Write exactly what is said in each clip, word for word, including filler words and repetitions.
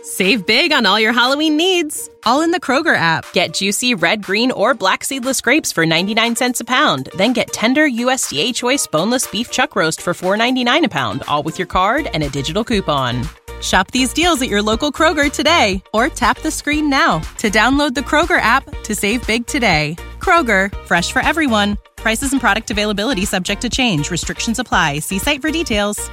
Save big on all your Halloween needs, all in the Kroger app. Get juicy red, green, or black seedless grapes for ninety-nine cents a pound. Then get tender U S D A Choice boneless beef chuck roast for four ninety-nine a pound, all with your card and a digital coupon. Shop these deals at your local Kroger today, or tap the screen now to download the Kroger app to save big today. Kroger, fresh for everyone. Prices and product availability subject to change. Restrictions apply. See site for details.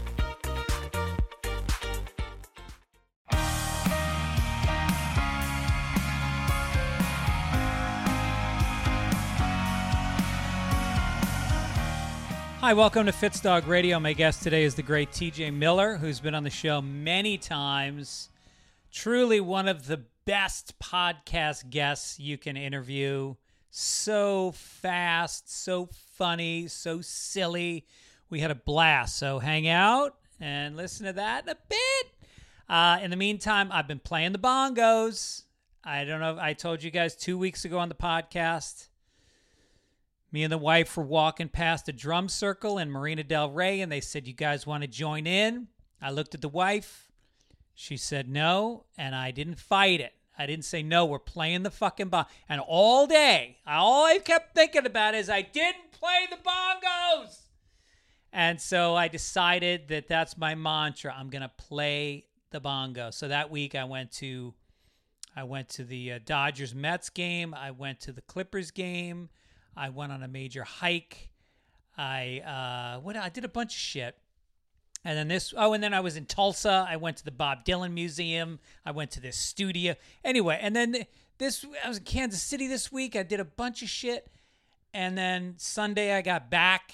Hi, welcome to Fitzdog Radio. My guest today is the great T J Miller, who's been on the show many times. Truly one of the best podcast guests you can interview. So fast, so funny, so silly. We had a blast. So hang out and listen to that in a bit. Uh, in the meantime, I've been playing the bongos. I don't know if I told you guys two weeks ago on the podcast. Me and the wife were walking past a drum circle in Marina Del Rey, and they said, you guys want to join in? I looked at the wife. She said no, and I didn't fight it. I didn't say no, we're playing the fucking bong. And all day, all I kept thinking about is I didn't play the bongos. And so I decided that that's my mantra. I'm going to play the bongo. So that week I went to I went to the uh, Dodgers-Mets game. I went to the Clippers game. I went on a major hike. I uh, what I did a bunch of shit. And then this, oh, and then I was in Tulsa. I went to the Bob Dylan Museum. I went to this studio. Anyway, and then this, I was in Kansas City this week. I did a bunch of shit. And then Sunday I got back,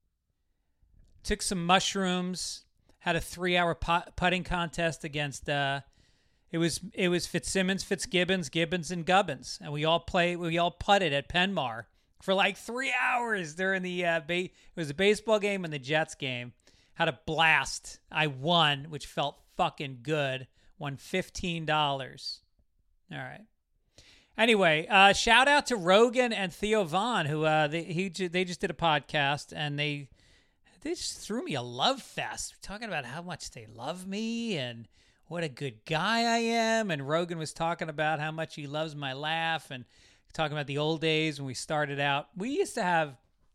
took some mushrooms, had a three-hour put- putting contest against, uh, it was it was Fitzsimmons, Fitzgibbons, Gibbons, and Gubbins. And we all played, we all putted at Penmar for like three hours during the, uh, ba- it was a baseball game and the Jets game. Had a blast. I won, which felt fucking good. Won fifteen dollars. All right. Anyway, uh, shout out to Rogan and Theo Vaughn, who uh, they, he, they just did a podcast, and they they just threw me a love fest, talking about how much they love me and what a good guy I am. And Rogan was talking about how much he loves my laugh and talking about the old days when we started out. We used to have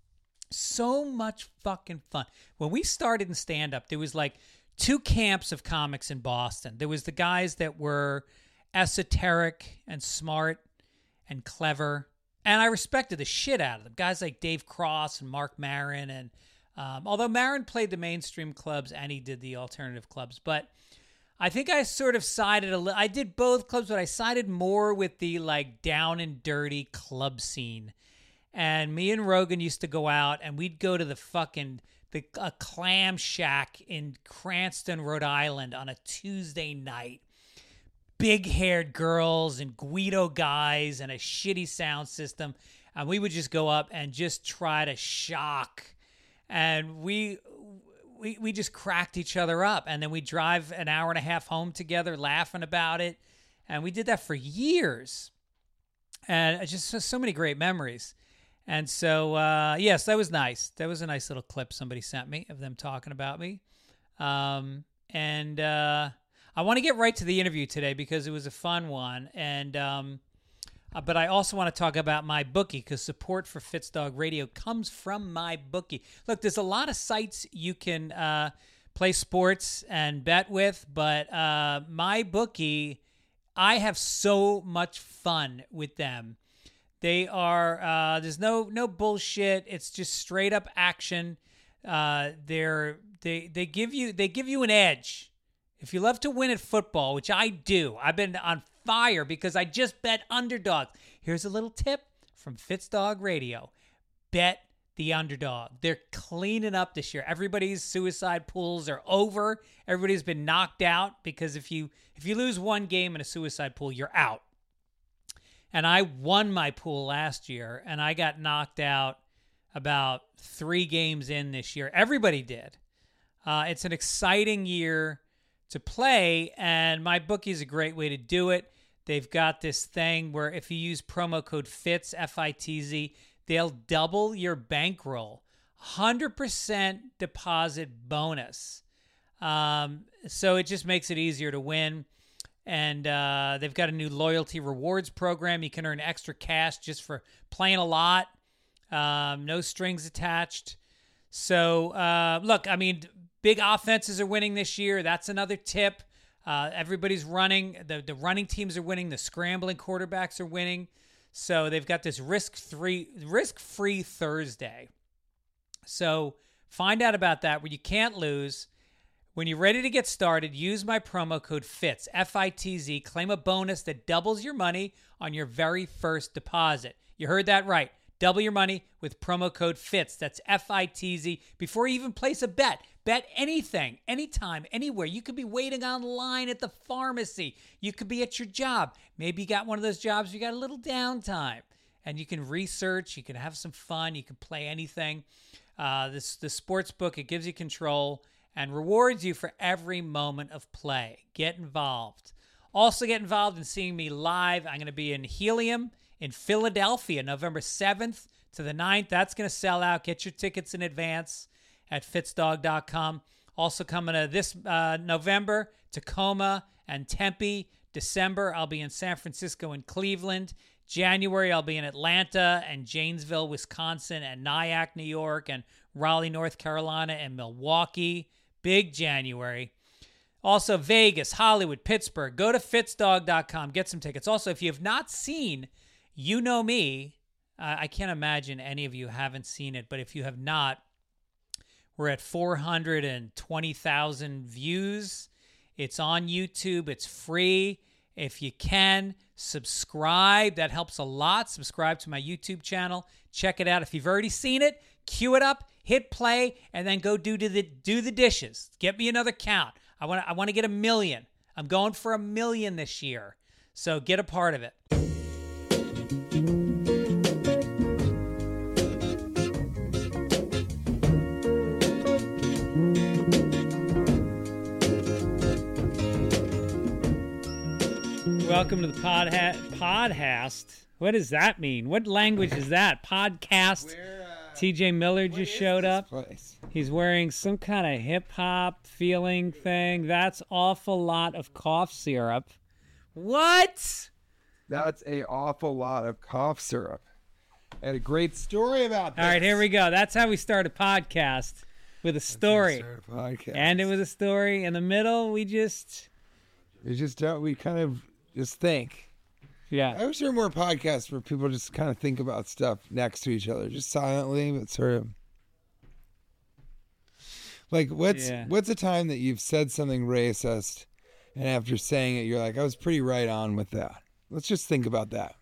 so much fucking fun. When we started in stand-up, there was like two camps of comics in Boston. There was the guys that were esoteric and smart and clever, and I respected the shit out of them. Guys like Dave Cross and Mark Maron, and um, although Maron played the mainstream clubs and he did the alternative clubs, but I think I sort of sided a little. I did both clubs, but I sided more with the like down and dirty club scene. And me and Rogan used to go out, and we'd go to the fucking the a clam shack in Cranston, Rhode Island on a Tuesday night. Big-haired girls and Guido guys and a shitty sound system. And we would just go up and just try to shock. And we we we just cracked each other up. And then we drive an hour and a half home together laughing about it. And we did that for years. And it's just so, so many great memories. And so, uh, yes, that was nice. That was a nice little clip somebody sent me of them talking about me. Um, and uh, I want to get right to the interview today because it was a fun one. And um, uh, but I also want to talk about my bookie because support for Fitzdog Radio comes from my bookie. Look, there's a lot of sites you can uh, play sports and bet with, but uh, my bookie, I have so much fun with them. They are, uh, there's no no bullshit. It's just straight up action. Uh, they're they they give you they give you an edge. If you love to win at football, which I do, I've been on fire because I just bet underdogs. Here's a little tip from Fitzdog Radio: bet the underdog. They're cleaning up this year. Everybody's suicide pools are over. Everybody's been knocked out because if you if you lose one game in a suicide pool, you're out. And I won my pool last year, and I got knocked out about three games in this year. Everybody did. Uh, it's an exciting year to play, and my bookie is a great way to do it. They've got this thing where if you use promo code FITZ, F I T Z, they'll double your bankroll. one hundred percent deposit bonus. Um, so it just makes it easier to win. And uh, they've got a new loyalty rewards program. You can earn extra cash just for playing a lot. Um, no strings attached. So, uh, look, I mean, big offenses are winning this year. That's another tip. Uh, everybody's running. The, the running teams are winning. The scrambling quarterbacks are winning. So they've got this risk-free, risk-free Thursday. So find out about that where you can't lose. When you're ready to get started, use my promo code FITZ, F I T Z. Claim a bonus that doubles your money on your very first deposit. You heard that right. Double your money with promo code FITZ. That's F I T Z. Before you even place a bet, bet anything, anytime, anywhere. You could be waiting online at the pharmacy. You could be at your job. Maybe you got one of those jobs where you got a little downtime. And you can research. You can have some fun. You can play anything. Uh, this the sports book, it gives you control and rewards you for every moment of play. Get involved. Also get involved in seeing me live. I'm going to be in Helium in Philadelphia, November seventh to the ninth. That's going to sell out. Get your tickets in advance at fitz dog dot com. Also coming to this uh, November, Tacoma and Tempe. December, I'll be in San Francisco and Cleveland. January, I'll be in Atlanta and Janesville, Wisconsin, and Nyack, New York, and Raleigh, North Carolina, and Milwaukee. Big January. Also, Vegas, Hollywood, Pittsburgh. Go to fitz dog dot com. Get some tickets. Also, if you have not seen You Know Me, uh, I can't imagine any of you haven't seen it, but if you have not, we're at four hundred twenty thousand views. It's on YouTube. It's free. If you can, subscribe. That helps a lot. Subscribe to my YouTube channel. Check it out. If you've already seen it, cue it up, hit play, and then go do the do the dishes. Get me another count. I want I want to get a million. I'm going for a million this year. So get a part of it. Welcome to the pod ha- podcast. What does that mean? What language is that? Podcast. Where, uh, T J Miller just showed up. Place? He's wearing some kind of hip-hop feeling thing. That's awful lot of cough syrup. What? That's a awful lot of cough syrup. I had a great story about this. All right, here we go. That's how we start a podcast, with a story. Start a podcast. And it was a story. In the middle, we just... We just don't, we kind of just think. Yeah. I wish there were more podcasts where people just kind of think about stuff next to each other, just silently, but sort of. Like, what's Yeah. what's a time that you've said something racist, and after saying it, you're like, I was pretty right on with that. Let's just think about that.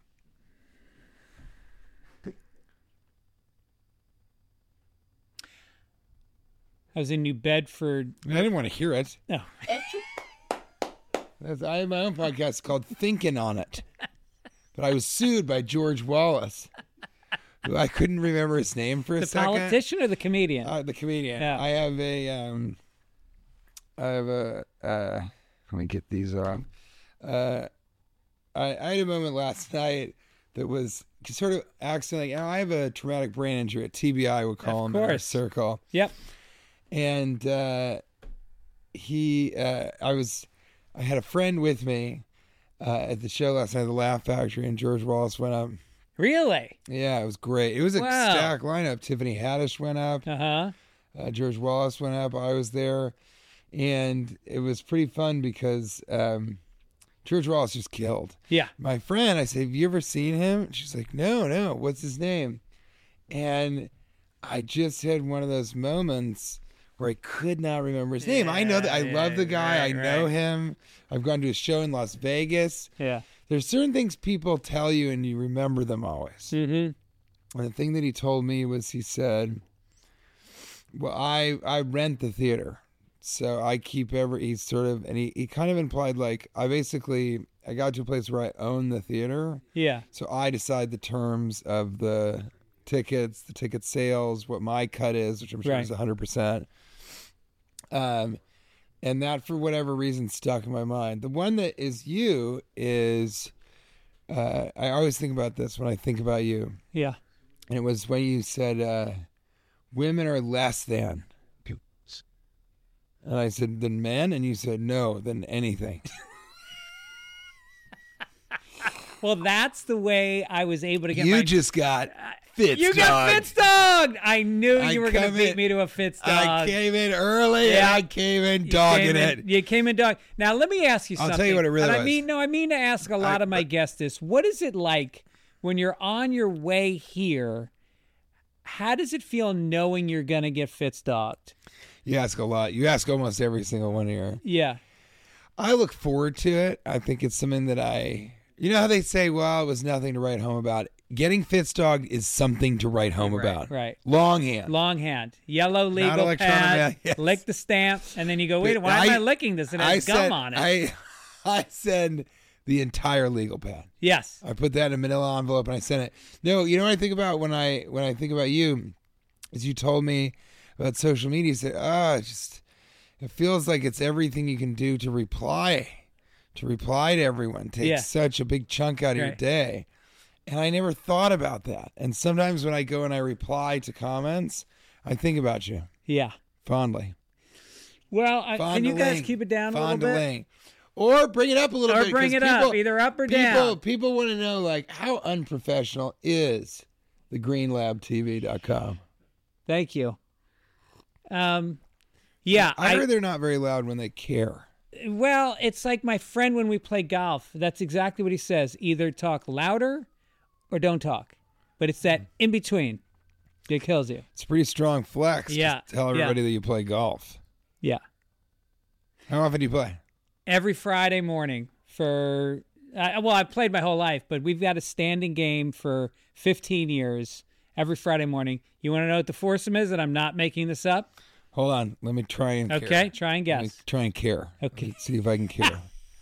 I was in New Bedford. I didn't want to hear it. No. That's, I have my own podcast called Thinking on It. But I was sued by George Wallace, who I couldn't remember his name for a The second. politician or the comedian? Uh, the comedian. Yeah. I have a, um, I have a, uh, let me get these off. Uh, I, I had a moment last night that was sort of accidentally, you know, I have a traumatic brain injury, a T B I, we'll call Of him in our course. circle. Yep. And uh, he, uh, I was, I had a friend with me uh, at the show last night, the Laugh Factory, and George Wallace went up. Really? Yeah, it was great. It was a Wow. stacked lineup. Tiffany Haddish went up. Uh-huh. Uh, George Wallace went up. I was there. And it was pretty fun because um, George Wallace just killed. Yeah. My friend, I said, have you ever seen him? She's like, no, no. What's his name? And I just had one of those moments where I could not remember his name. I know that I Yeah, love the guy. right, I know right. him. I've gone to a show in Las Vegas. Yeah. There's certain things people tell you and you remember them always. Mm-hmm. And the thing that he told me was he said, well, I, I rent the theater. So I keep every, he's sort of, and he, he kind of implied like, I basically, I got to a place where I own the theater. Yeah. So I decide the terms of the tickets, the ticket sales, what my cut is, which I'm sure Right. is one hundred percent. Um, and that, for whatever reason, stuck in my mind. The one that is you is, uh, I always think about this when I think about you. Yeah. And it was when you said, uh, women are less than. And I said, than men? And you said, no, than anything. Well, that's the way I was able to get you my... just got Fitz You got Fitz Dog! I knew I you were going to beat in, me to a Fitz Dog. I came in early Yeah. and I came in dogging you came it. in, you came in dog. Now, let me ask you I'll something. tell you what it really and I was. mean, no, I mean to ask a lot I- of my guests this. What is it like when you're on your way here? How does it feel knowing you're going to get Fitz Dogged? You ask a lot. You ask almost every single one here. Yeah. I look forward to it. I think it's something that I, you know how they say, well, it was nothing to write home about. Getting Fitzdog is something to write home Right, about. right. Longhand. Longhand. Yellow legal electronic pad. mail, yes. Lick the stamp, and then you go, wait, But why am I- I licking this? It I has gum send, on it. I, I send the entire legal pad. yes. I put that in a manila envelope and I sent it. No, you know what I think about when I when I think about you is you told me about social media. You said, ah, it's just it feels like it's everything you can do to reply. To reply to everyone takes Yeah. such a big chunk out of your Right. day. And I never thought about that. And sometimes when I go and I reply to comments, I think about you Yeah. fondly. Well, I, can you guys Fondling. keep it down a little bit? Fondling. Or bring it up a little Or bit. bring 'cause it up, people- either up or people, down. People want to know, like, how unprofessional is the green lab T V dot com? Thank you. Um, yeah. I heard they're not very loud when they care. Well, it's like my friend when we play golf. That's exactly what he says. Either talk louder or don't talk. But it's that in between that kills you. It's a pretty strong flex. to Yeah, Tell yeah. everybody that you play golf. Yeah. How often do you play? Every Friday morning for, uh, well, I've played my whole life, but we've got a standing game for fifteen years every Friday morning. You want to know what the foursome is? And I'm not making this up. Hold on. Let me try and care. Okay, try and Let me guess. try and care. Okay. Let's see if I can care.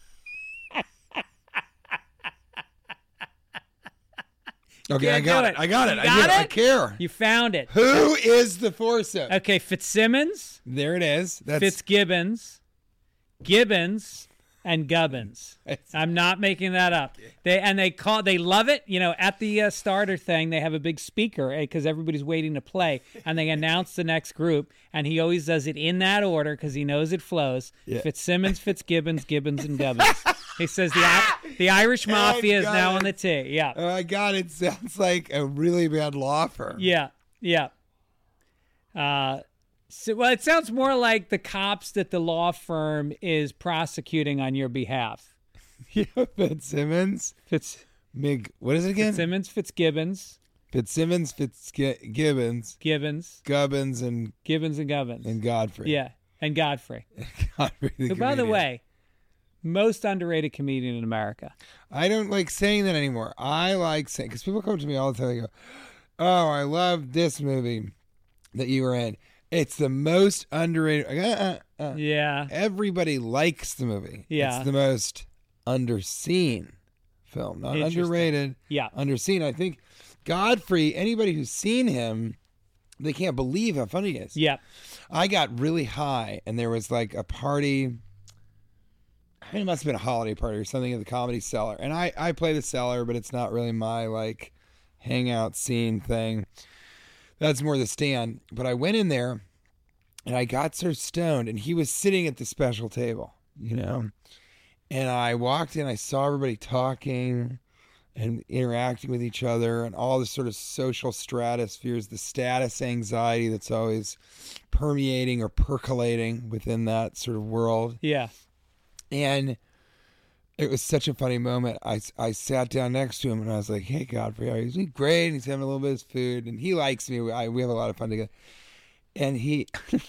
Okay, Can't I got do it. it. I got it. You I got did it. I it? care. You found it. Who is the foursome? Okay, Fitzsimmons, There it is. That's Fitzgibbons, Gibbons, and Gubbins. I'm not making that up. They and they call they love it. You know, at the uh, starter thing, they have a big speaker because everybody's waiting to play, and they announce the next group. And he always does it in that order because he knows it flows. Yeah. Fitzsimmons, Fitzgibbons, Gibbons, and Gubbins. He says the I- the Irish Mafia is got now it. on the tee. Yeah, Oh my God! It sounds like a really bad law firm. yeah, yeah. Uh, so, well, it sounds more like the cops that the law firm is prosecuting on your behalf. Yeah, Fitzsimmons, Fitz Mig. What is it again? Fitzsimmons, Fitzgibbons, Fitzsimmons, Fitzgibbons, Gibbons, Gubbins, and Gibbons, and Gubbins. and Godfrey. Yeah, and Godfrey. Godfrey the Who, by the comedian. way, most underrated comedian in America. I don't like saying that anymore. I like saying because people come to me all the time. They go, "Oh, I love this movie that you were in. It's the most underrated." I go, uh, uh, uh. Yeah, Everybody likes the movie. Yeah. It's the most underseen film, not Interesting. underrated. yeah, Underseen. I think Godfrey. Anybody who's seen him, they can't believe how funny he is. yeah. I got really high, and there was like a party. I mean, it must have been a holiday party or something at the Comedy Cellar. And I, I play the Cellar, but it's not really my like hangout scene thing. That's more the Stand. But I went in there, and I got so stoned, and he was sitting at the special table, you know. And I walked in, I saw everybody talking and interacting with each other, and all the sort of social stratospheres, the status anxiety that's always permeating or percolating within that sort of world. Yeah. And it was such a funny moment. I, I sat down next to him and I was like, "Hey, Godfrey, how are you?" He's doing great. And he's having a little bit of his food, and he likes me. We, I, we have a lot of fun together. And he,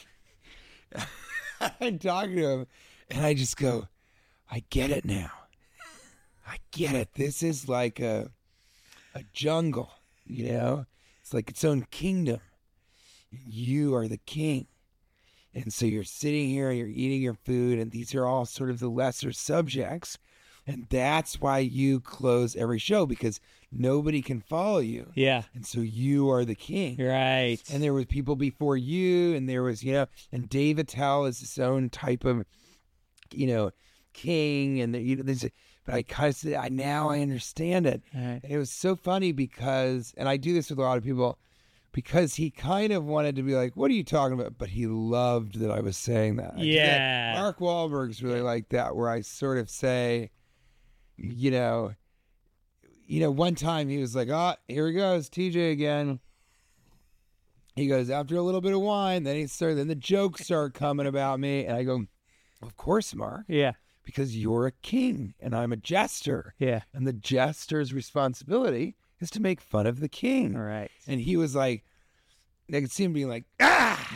I'm talking to him, and I just go, "I get it now. I get it. This is like a a jungle, you know. It's like its own kingdom. You are the king." And so you're sitting here, you're eating your food, and these are all sort of the lesser subjects. And that's why you close every show, because nobody can follow you. Yeah. And so you are the king. Right. And there was people before you, and there was, you know, and Dave Attell is his own type of, you know, king. And, the, you know, there's a, but I kind of said, I now I understand it. Right. And it was so funny because, and I do this with a lot of people, because he kind of wanted to be like, "What are you talking about?" But he loved that I was saying that. I get- Yeah. Mark Wahlberg's really like that, where I sort of say, you know, you know, one time he was like, oh, here he goes, T J again. He goes, after a little bit of wine, then he started, then the jokes start coming about me. And I go, of course, Mark. Yeah. Because you're a king and I'm a jester. Yeah. And the jester's responsibility is to make fun of the king. All right. And he was like, I could see him being like, ah!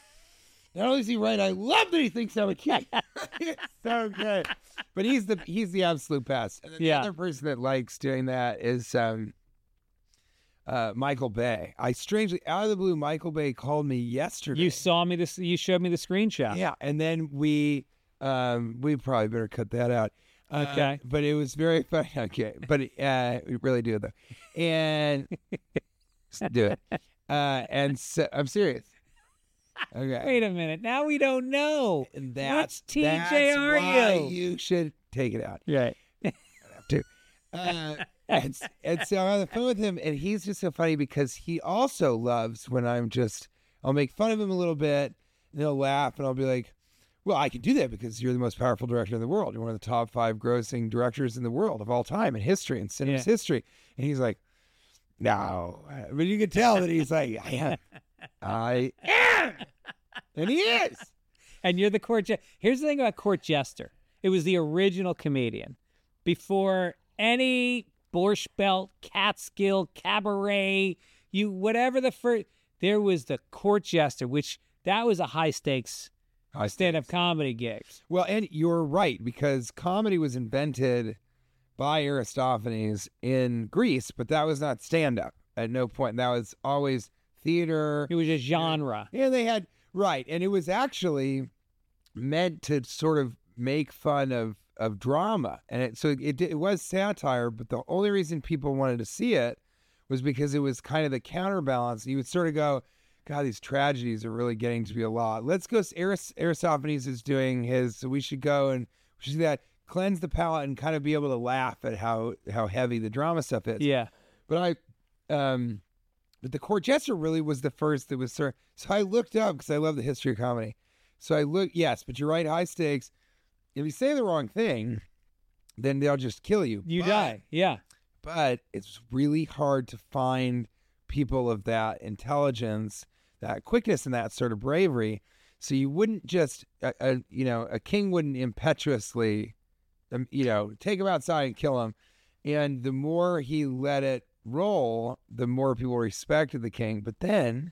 Not only is he right, I love that he thinks I'm a king. It's so good. But he's the he's the absolute best. And then Yeah. the other person that likes doing that is um, uh, Michael Bay. I strangely, out of the blue, Michael Bay called me yesterday. You saw me this. You showed me the screenshot. Yeah, and then we um, we probably better cut that out. Uh, Okay. but it was very funny. Okay, but uh, we really do it though, and just do it. Uh, and so, I'm serious. Okay. Wait a minute. Now we don't know. And What that's, T J that's are why you? you should take it out. Right. Too. Uh, and, and so I'm on the phone with him, and he's just so funny because he also loves when I'm just, I'll make fun of him a little bit, and he'll laugh, and I'll be like, well, I can do that because you're the most powerful director in the world. You're one of the top five grossing directors in the world of all time in history, in cinema's Yeah. history. And he's like, no. But you can tell that he's like, I am. I am. And he is. And you're the court jester. Here's the thing about Court Jester. It was the original comedian. Before any Borscht Belt, Catskill, Cabaret, you whatever the first, there was the Court Jester, which that was a high stakes I stand-up comedy gig. Well, and you're right, because comedy was invented by Aristophanes in Greece, but that was not stand-up at no point. That was always theater. It was a genre. Yeah, they had, right. And it was actually meant to sort of make fun of, of drama. And it, so it, it was satire, but the only reason people wanted to see it was because it was kind of the counterbalance. You would sort of go, God, these tragedies are really getting to be a lot. Let's go. Aris, Aristophanes is doing his, so we should go and we should do that, cleanse the palate and kind of be able to laugh at how, how heavy the drama stuff is. Yeah. But I, um, but the Court Jester really was the first that was sort of, so I looked up because I love the history of comedy. So I look, yes, but you're right, high stakes. If you say the wrong thing, then they'll just kill you. You But- die. Yeah. But it's really hard to find people of that intelligence, that quickness, and that sort of bravery. So you wouldn't just, a, a, you know, a king wouldn't impetuously, um, you know, take him outside and kill him. And the more he let it roll, the more people respected the king. But then,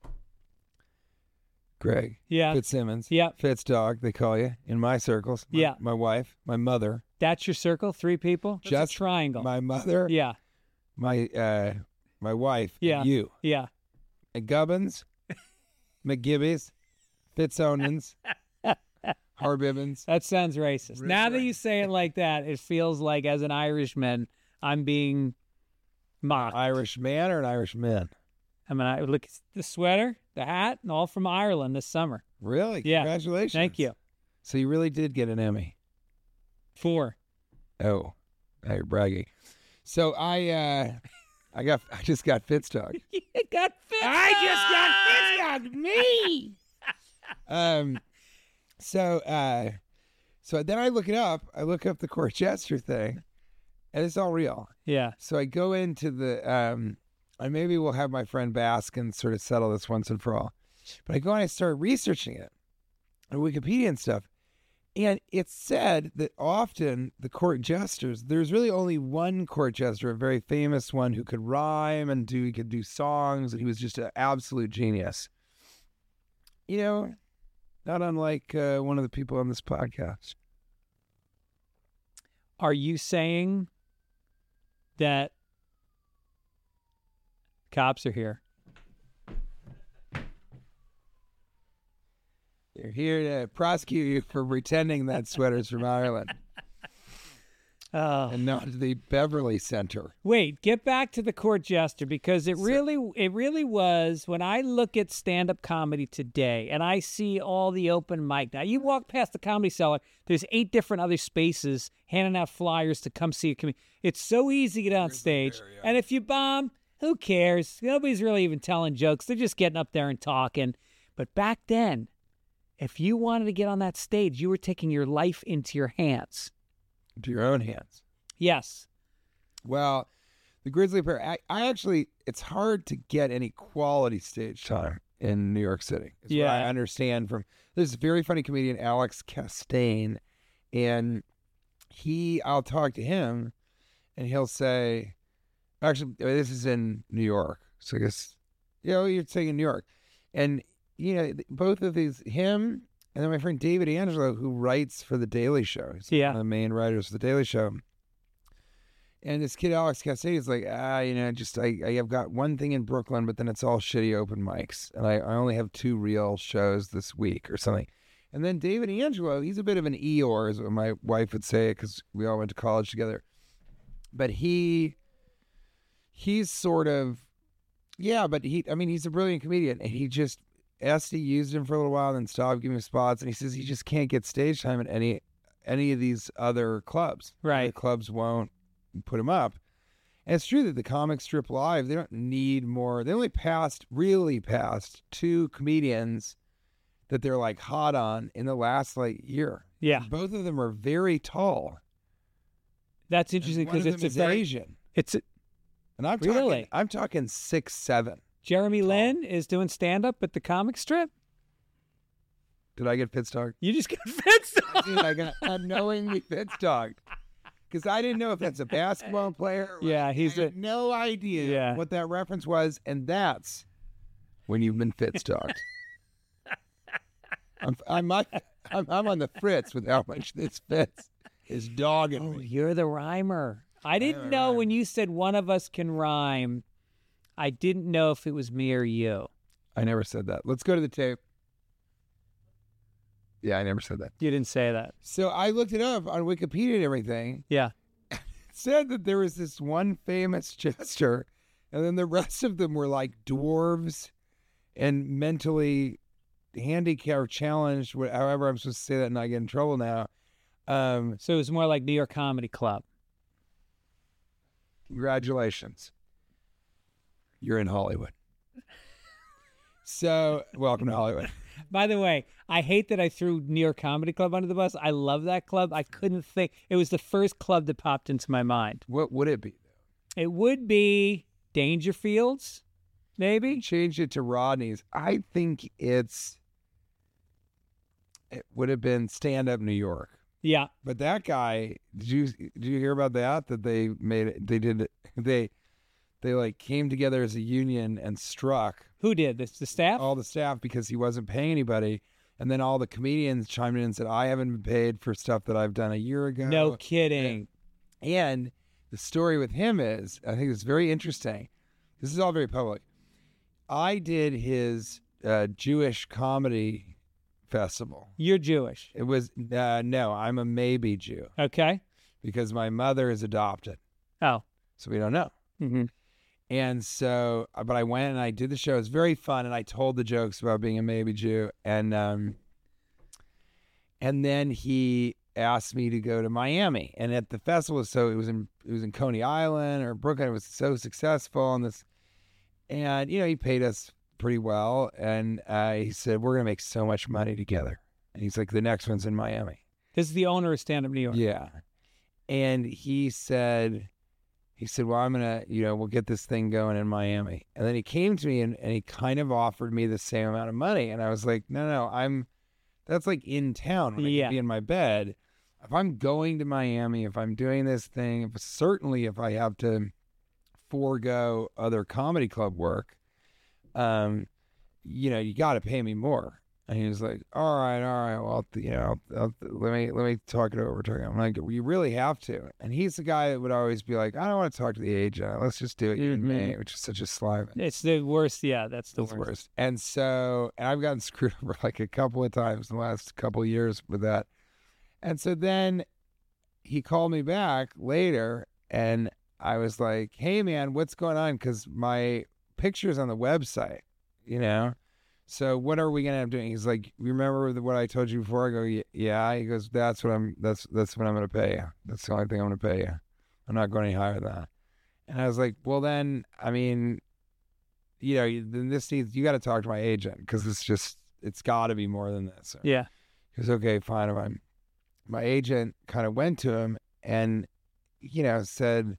Greg, Yeah. Fitzsimmons, Yeah. Fitzdog, they call you in my circles. My, Yeah. my wife, my mother, That's your circle? Three people? That's Just a triangle. my mother, yeah. my uh, my wife, Yeah. you. Yeah. McGubbins, McGibbies, Fitzonans, Harbibbins. That sounds racist. Really Now that racist. you say it like that, it feels like as an Irishman, I'm being mocked. Irish man or an Irish man? I mean, I look at the sweater, the hat, and all from Ireland this summer. Really? Yeah. Congratulations. Thank you. So you really did get an Emmy. Four. Oh, now you're bragging. So I, uh, I got, I just got Fitzdog. You got fit. I just got Fitzdog. Me. um, so, uh, so then I look it up. I look up the Court Jester thing, and it's all real. Yeah. So I go into the, um, and maybe we'll have my friend Baskin sort of settle this once and for all. But I go and I start researching it on Wikipedia and stuff. And it's said that often the court jesters, there's really only one court jester, a very famous one who could rhyme and do, he could do songs, and he was just an absolute genius. You know, not unlike uh, one of the people on this podcast. Are you saying that cops are here? They're here to prosecute you for pretending that sweater's from Ireland Oh. and not the Beverly Center. Wait, get back to the Court Jester, because it really it really was, when I look at stand-up comedy today and I see all the open mic. Now, you walk past the Comedy Cellar, there's eight different other spaces handing out flyers to come see a comedian. It's so easy to get on stage. And if you bomb, who cares? Nobody's really even telling jokes. They're just getting up there and talking. But back then, if you wanted to get on that stage, you were taking your life into your hands. To your own hands. Yes. Well, the Grizzly Bear. I, I actually, it's hard to get any quality stage time in New York City. Is Yeah. what I understand from there's a very funny comedian, Alex Castaigne, and he, I'll talk to him, and he'll say, actually, this is in New York, so I guess, you know, you're saying in New York, and you know, both of these, him and then my friend David Angelo, who writes for The Daily Show. He's Yeah. one of the main writers for The Daily Show. And this kid, Alex Castaigne, is like, ah, you know, just, I, I have got one thing in Brooklyn, but then it's all shitty open mics. And I, I only have two real shows this week or something. And then David Angelo, he's a bit of an Eeyore, is what my wife would say, because we all went to college together. But he, he's sort of, yeah, but he, I mean, he's a brilliant comedian. And he just, Esty used him for a little while, then stopped giving him spots. And he says he just can't get stage time at any any of these other clubs. Right. The clubs won't put him up. And it's true that the comic strip live, they don't need more. They only passed, really passed, two comedians that they're like hot on in the last like year. Yeah. Both of them are very tall. That's interesting One of because it's them a is very, Asian. it's a, And I'm Really? talking, I'm talking six, seven. Jeremy Lin is doing stand up at the comic strip. Did I get Fitz dogged? You just got fits Dude, I got unknowingly Fitz dogged. Because I didn't know if that's a basketball player. Or Yeah, he's I a- had no idea Yeah. what that reference was, and that's when you've been Fitz dogged. I'm, I'm, I'm, I'm on the fritz with how much this Fitz is dogging Oh, me. you're the rhymer. I didn't a know rhymer. when you said one of us can rhyme. I didn't know if it was me or you. I never said that. Let's go to the tape. Yeah, I never said that. You didn't say that. So I looked it up on Wikipedia and everything. Yeah. It said that there was this one famous jester, and then the rest of them were like dwarves and mentally handicapped or challenged, wh- however I'm supposed to say that and not get in trouble now. Um, So it was more like New York Comedy Club. congratulations. You're in Hollywood. So, welcome to Hollywood. By the way, I hate that I threw New York Comedy Club under the bus. I love that club. I couldn't think. It was the first club that popped into my mind. What would it be? It would be Dangerfields, maybe. Change it to Rodney's. I think it's, it would have been Stand Up New York. Yeah. But that guy, did you did you hear about that? That they made it, they did, they, they like came together as a union and struck Who did this? The staff? all the staff because he wasn't paying anybody. And then all the comedians chimed in and said, I haven't been paid for stuff that I've done a year ago. No kidding. And the story with him is, I think it's very interesting. This is all very public. I did his uh, Jewish comedy festival. You're Jewish. It was, uh, no, I'm a maybe Jew Okay. because my mother is adopted. Oh. So we don't know. Mm-hmm. And so, uh, but I went and I did the show. It was very fun, and I told the jokes about being a maybe Jew. And um, and then he asked me to go to Miami, and at the festival, so it was in it was in Coney Island or Brooklyn. It was so successful, and this, and you know, he paid us pretty well. And uh, he said, "We're gonna make so much money together." And he's like, "The next one's in Miami." This is the owner of Stand Up New York. Yeah. And he said, he said, well, I'm going to, you know, we'll get this thing going in Miami. And then he came to me and, and he kind of offered me the same amount of money. And I was like, no, no, I'm, that's like in town when I Yeah. can be in my bed. If I'm going to Miami, if I'm doing this thing, if, certainly if I have to forego other comedy club work, um, you know, you got to pay me more. And he was like, all right, all right, well, you know, I'll, I'll, let me let me talk it over. Talk. I'm like, you really have to. And he's the guy that would always be like, I don't want to talk to the agent. Let's just do it, you and me, which is such a slime. It's the worst. Yeah, that's the It's worst. worst. And so, and I've gotten screwed over like a couple of times in the last couple of years with that. And so then he called me back later, and I was like, hey, man, what's going on? Because my picture's on the website, you know? So what are we gonna end up doing? He's like, remember the, what I told you before? I go, "Y- yeah. He goes, that's what I'm. That's that's what I'm gonna pay you. That's the only thing I'm gonna pay you. I'm not going any higher than that." And I was like, well, then, I mean, you know, then this needs. You got to talk to my agent because it's just, it's got to be more than this. So Yeah. he goes, okay, fine. I'm. My agent kind of went to him and, you know, said,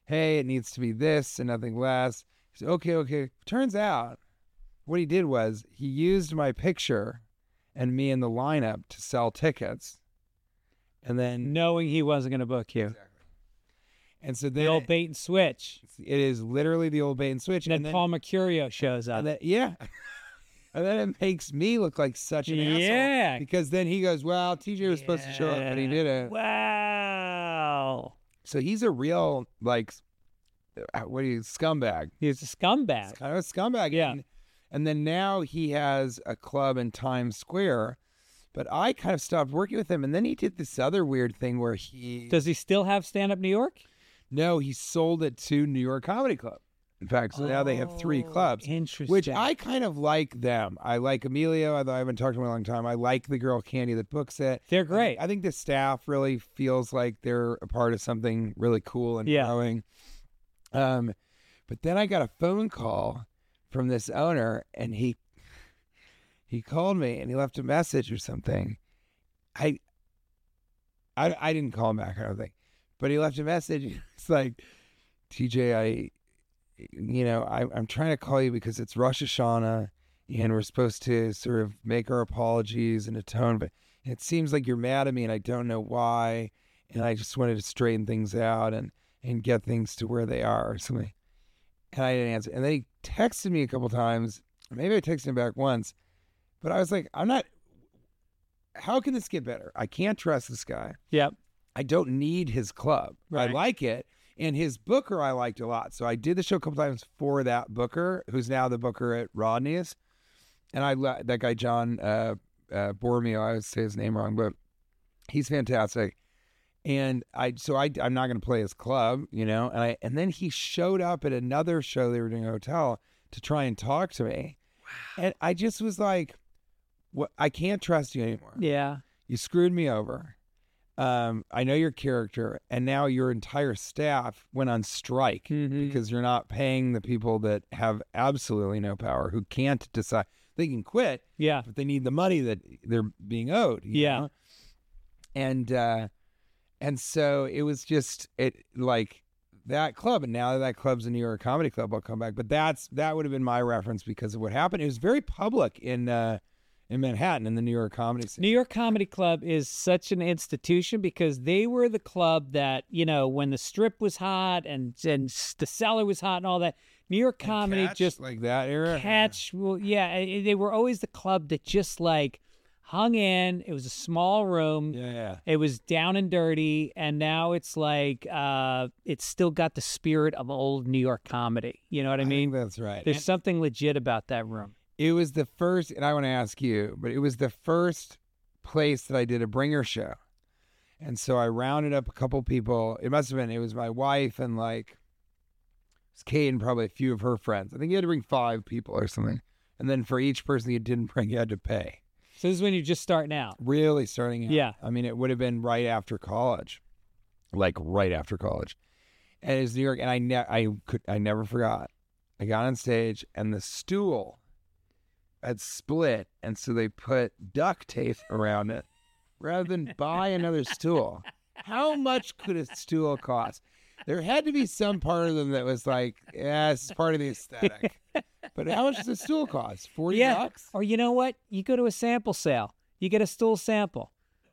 hey, it needs to be this and nothing less. He said, okay, okay. Turns out what he did was he used my picture and me in the lineup to sell tickets. And then Knowing he wasn't going to book you. Exactly. And so then The old bait and switch. it is literally the old bait and switch. And then, and then Paul Mercurio shows up. and then, yeah. And then it makes me look like such an Yeah. asshole. Because then he goes, well, T J was supposed to show up, but he didn't. Wow. So he's a real, like, uh, what do you, scumbag. He's a scumbag. Kind of a scumbag. Yeah. And, and then now he has a club in Times Square. But I kind of stopped working with him. And then he did this other weird thing where he... Does he still have Stand Up New York? No, he sold it to New York Comedy Club. In fact, so now they have three clubs. Interesting. Which I kind of like them. I like Emilio, although I haven't talked to him in a long time. I like the girl Candy that books it. They're I great. think, I think the staff really feels like they're a part of something really cool and Yeah. growing. Um, but then I got a phone call from this owner, and he he called me and he left a message or something. I I I didn't call him back, I don't think. But he left a message. It's like, T J, I, you know, I, I'm trying to call you because it's Rosh Hashanah and we're supposed to sort of make our apologies and atone, but it seems like you're mad at me and I don't know why. And I just wanted to straighten things out and, and get things to where they are or something. And I didn't answer. And then he texted me a couple times. Maybe I texted him back once, but I was like, I'm not, how can this get better? I can't trust this guy. Yep. I don't need his club. Right. I like it. And his booker I liked a lot. So I did the show a couple times for that booker, who's now the booker at Rodney's. And I li- that guy, John uh, uh, Bormio, I always say his name wrong, but he's fantastic. And I, so I, I'm not going to play his club, you know. And I, and then he showed up at another show they were doing at a hotel to try and talk to me. Wow. And I just was like, "What? I can't trust you anymore. Yeah. You screwed me over. Um, I know your character, and now your entire staff went on strike Mhm. because you're not paying the people that have absolutely no power, who can't decide. They can quit, Yeah. but they need the money that they're being owed. you Yeah. know? And uh, and so it was just it like that club, and now that that club's a New York Comedy Club, I'll come back. But that's that would have been my reference because of what happened. It was very public in. Uh, in Manhattan, in the New York Comedy Scene. New York Comedy Club is such an institution because they were the club that, you know, when the Strip was hot and, and the Cellar was hot and all that, New York Comedy Catch, just like that era. catch. Well, yeah, eh, they were always the club that just like hung in. It was a small room. Yeah, yeah. It was down and dirty, and now it's like uh, it's still got the spirit of old New York comedy. You know what I I mean? think that's right. There's And something legit about that room. it was the first, and I want to ask you, but it was the first place that I did a bringer show. And so I rounded up a couple people. It must have been, it was my wife and like, it was Kate and probably a few of her friends. I think you had to bring five people or something. And then for each person you didn't bring, you had to pay. So this is when you're just starting out. Really starting out. Yeah. I mean, it would have been right after college, like right after college. And it was New York, and I, ne- I, could, I never forgot. I got on stage, and the stool had split, and so they put duct tape around it rather than buy another stool. How much could a stool cost? There had to be some part of them that was like, yeah, it's part of the aesthetic. But how much does a stool cost? Forty Yeah. bucks? Or you know what? You go to a sample sale. You get a stool sample.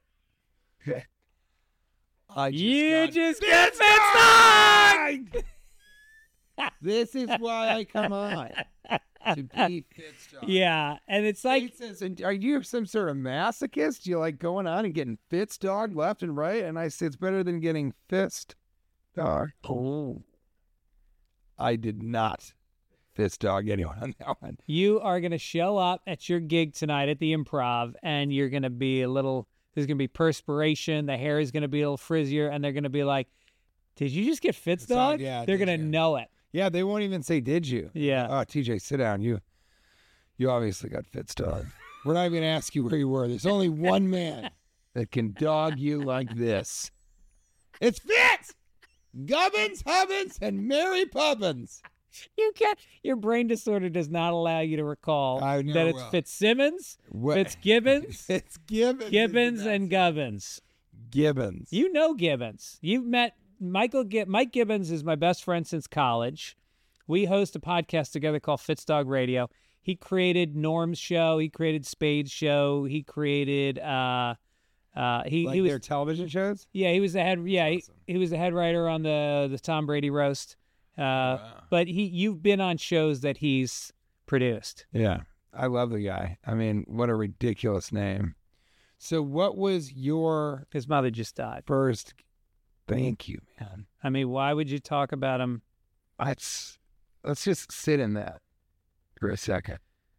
I just You got just Fitz get Dog! This is why I come on to be Fitz Dog. Yeah, and it's like Kate says, "And are you some sort of masochist? You like going on and getting Fitz Dog left and right?" And I said, "It's better than getting Fist Dog." oh, I did not Fist Dog anyone on that one. you are going to show up at your gig tonight at the Improv, and you're going to be a little. There's going to be perspiration. The hair is going to be a little frizzier, and they're going to be like, "Did you just get Fitz Fitz Dog, Dog?" yeah, they're did going to you? know it. Yeah, they won't even say, "Did you?" Yeah. Oh, T J, sit down. You, you obviously got Fitz Dog. We're not even going to ask you where you were. There's only one man that can dog you like this. It's Fitz! Gubbins, Hubbins, and Mary Poppins. You can't. Your brain disorder does not allow you to recall I that never it's will. Fitzsimmons, What- Fitzgibbons, It's Gibbons. Gibbons, and Gubbins. Gibbons. You know Gibbons. You've met Michael Gib- Mike Gibbons is my best friend since college. We host a podcast together called Fitzdog Radio. He created Norm's show. He created Spade's show. He created uh, uh, he Like he was their television shows? yeah he was the head yeah he, awesome. he was the head writer on the the Tom Brady roast. Uh, wow. But he you've been on shows that he's produced. Yeah. I love the guy. I mean, what a ridiculous name. So what was your His mother just died. first? Thank you, man. I mean, why would you talk about him? Let's, let's just sit in that for a second.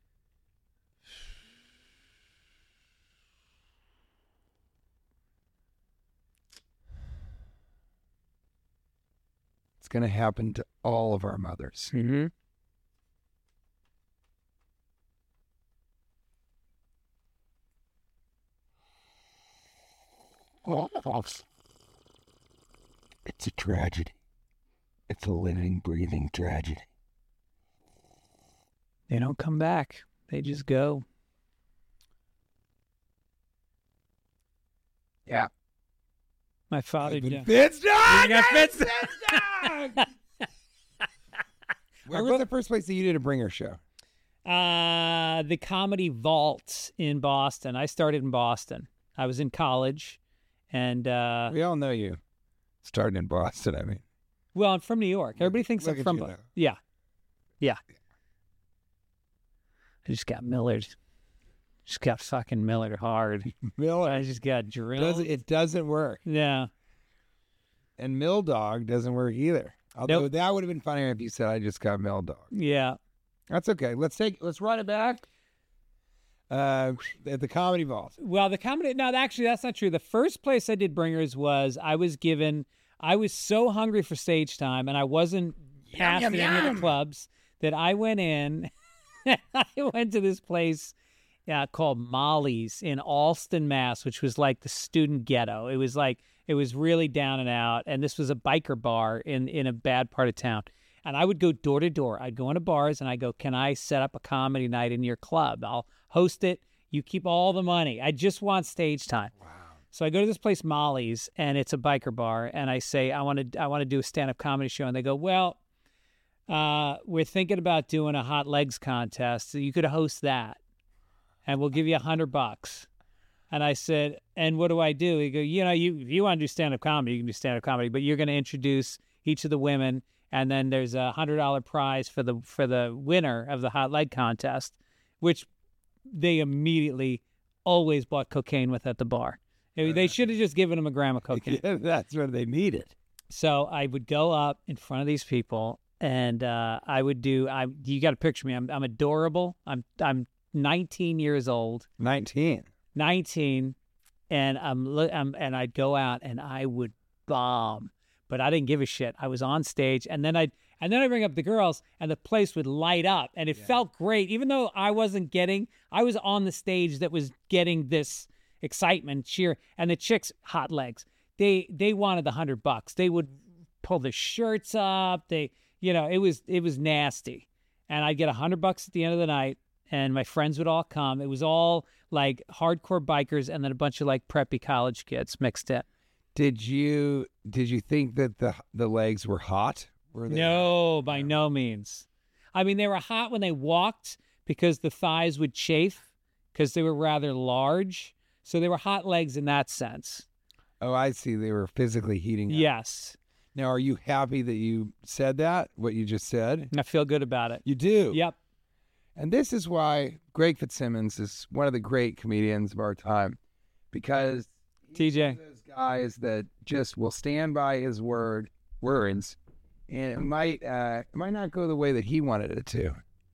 It's going to happen to all of our mothers. Mm-hmm. It's a tragedy. It's a living, breathing tragedy. They don't come back. They just go. Yeah. My father died. Fitzdog! You got Fitzdog! Where Our was bro- the first place that you did a bringer show? Uh, the Comedy Vault in Boston. I started in Boston. I was in college, and uh, We all know you. Starting in Boston, I mean. well, I'm from New York. Everybody thinks Look I'm at from. you Bo- now. Yeah, yeah. I just got Millered. Just got fucking Millered hard. Miller. I just got drilled. Doesn't, it doesn't work. Yeah. And Mill Dog doesn't work either. Although Nope. that would have been funnier if you said I just got Mill Dog. Yeah. That's okay. Let's take let's run it back. Uh, at the Comedy Vault. Well, the comedy. No, actually, that's not true. The first place I did bringers was I was given. I was so hungry for stage time, and I wasn't past yum, any of yum. the clubs that I went in. I went to this place uh, called Molly's in Alston, Mass, which was like the student ghetto. It was like it was really down and out, and this was a biker bar in in a bad part of town. And I would go door to door. I'd go into bars and I go, "Can I set up a comedy night in your club? I'll host it. You keep all the money. I just want stage time." Wow. So I go to this place, Molly's, and it's a biker bar, and I say, I want to I want to do a stand-up comedy show. And they go, "Well, uh, we're thinking about doing a hot legs contest. So you could host that, and we'll give you a hundred bucks." And I said, "And what do I do?" He go, "You know, you if you want to do stand-up comedy, you can do stand-up comedy, but you're going to introduce each of the women, and then there's a hundred dollar prize for the for the winner of the hot leg contest," which they immediately always bought cocaine with at the bar. They they should have just given him a gram of cocaine. Yeah, that's what they needed. So I would go up in front of these people, and uh, I would do. I you got to picture me. I'm I'm adorable. I'm I'm nineteen years old. Nineteen. nineteen, and I'm, li- I'm and I'd go out and I would bomb, but I didn't give a shit. I was on stage, and then I'd and then I bring up the girls, and the place would light up, and it felt great, even though I wasn't getting. I was on the stage that was getting this excitement, cheer, and the chicks, hot legs. They they wanted the hundred bucks. They would pull their shirts up. They, you know, it was it was nasty, and I'd get a hundred bucks at the end of the night. And my friends would all come. It was all like hardcore bikers and then a bunch of like preppy college kids mixed in. Did you did you think that the the legs were hot? Were they? No, by no means. I mean, they were hot when they walked because the thighs would chafe because they were rather large. So they were hot legs in that sense. Oh, I see. They were physically heating up. Yes. Now, are you happy that you said that? What you just said? I feel good about it. You do. Yep. And this is why Greg Fitzsimmons is one of the great comedians of our time, because T J. he's one of those guys that just will stand by his word words, and it might uh, it might not go the way that he wanted it to.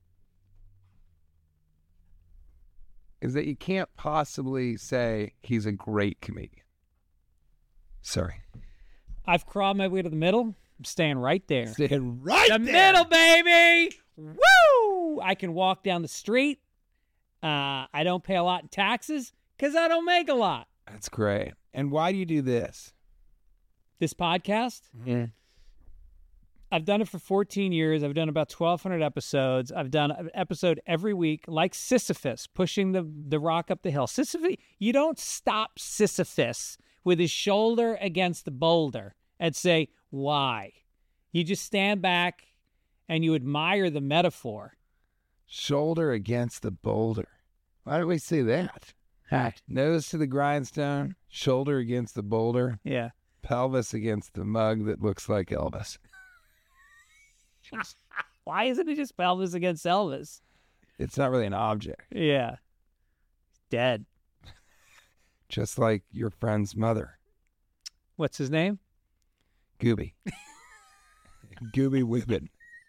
Is that you can't possibly say he's a great comedian. Sorry, I've crawled my way to the middle. I'm staying right there. staying right The there. middle, baby. Woo! I can walk down the street. Uh, I don't pay a lot in taxes because I don't make a lot. That's great. And why do you do this? This podcast, Yeah. I've done it for fourteen years. I've done about twelve hundred episodes. I've done an episode every week, like Sisyphus, pushing the, the rock up the hill. Sisyphus, you don't stop Sisyphus with his shoulder against the boulder and say, Why? You just stand back and you admire the metaphor. Shoulder against the boulder. Why do we say that? Nose to the grindstone, shoulder against the boulder, Yeah. pelvis against the mug that looks like Elvis. Why isn't it just pelvis against Elvis? It's not really an object, Yeah. Dead. just like your friend's mother, What's his name? Gooby. Gooby Wibbin.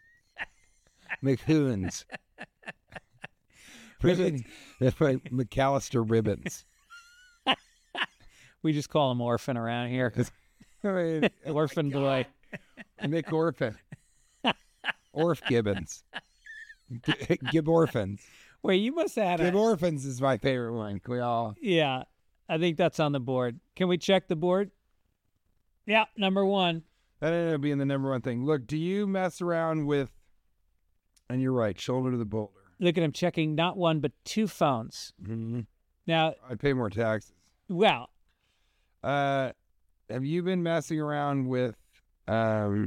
McHoons. Ribbons. That's right, McAllister Ribbons. We just call him Orphan around here. I mean, Orphan boy. Mick Orphan. Orf Gibbons. G- Gib Orphans. Wait, you must have had Gib a... Orphans is my favorite one. Can we all... Yeah, I think that's on the board. Can we check the board? Yeah, number one. That ended up being the number one thing. Look, do you mess around with... And you're right, shoulder to the boulder. Look at him checking not one, but two phones. Mm-hmm. Now, I'd pay more taxes. well, Uh, have you been messing around with... Um,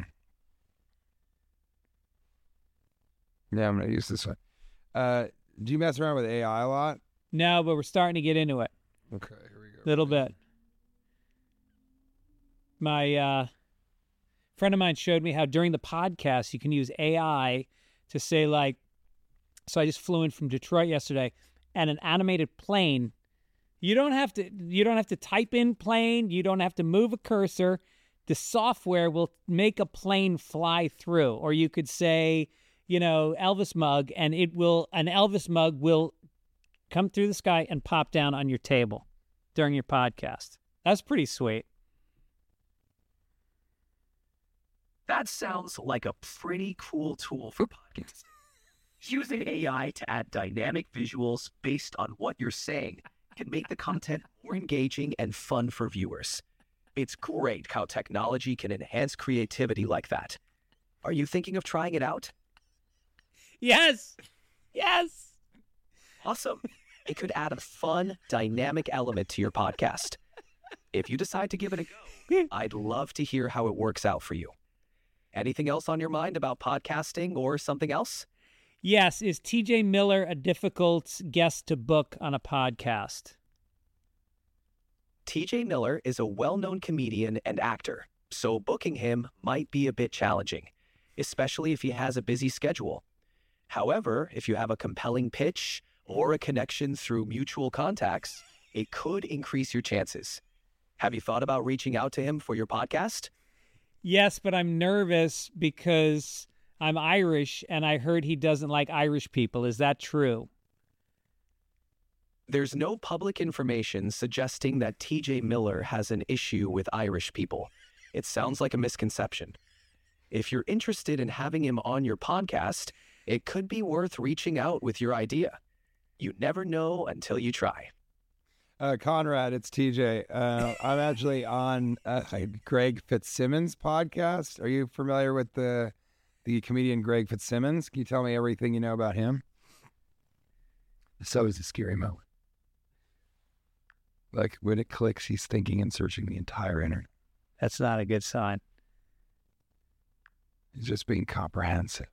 yeah, I'm going to use this one. Uh, do you mess around with A I a lot? no, but we're starting to get into it Okay, here we go. a little bit. My uh, friend of mine showed me how during the podcast you can use A I to say, like, so I just flew in from Detroit yesterday, and an animated plane. You don't have to. You don't have to type in plane. You don't have to move a cursor. The software will make a plane fly through. Or you could say, you know, Elvis mug, and it will. An Elvis mug will come through the sky and pop down on your table during your podcast. That's pretty sweet. That sounds like a pretty cool tool for podcasts. Using A I to add dynamic visuals based on what you're saying can make the content more engaging and fun for viewers. It's great how technology can enhance creativity like that. Are you thinking of trying it out? Yes. Yes. Awesome. It could add a fun, dynamic element to your podcast. If you decide to give it a go, I'd love to hear how it works out for you. Anything else on your mind about podcasting or something else? Yes. Is T J Miller a difficult guest to book on a podcast? T J Miller is a well-known comedian and actor, so booking him might be a bit challenging, especially if he has a busy schedule. However, if you have a compelling pitch or a connection through mutual contacts, it could increase your chances. Have you thought about reaching out to him for your podcast? Yes, but I'm nervous because I'm Irish and I heard he doesn't like Irish people. Is that true? There's no public information suggesting that T J Miller has an issue with Irish people. It sounds like a misconception. If you're interested in having him on your podcast, it could be worth reaching out with your idea. You never know until you try. Uh, Conrad, it's T J. Uh, I'm actually on uh, Greg Fitzsimmons' podcast. Are you familiar with the the comedian Greg Fitzsimmons? Can you tell me everything you know about him? So is a scary moment. Like when it clicks, he's thinking and searching the entire internet. That's not a good sign. He's just being comprehensive.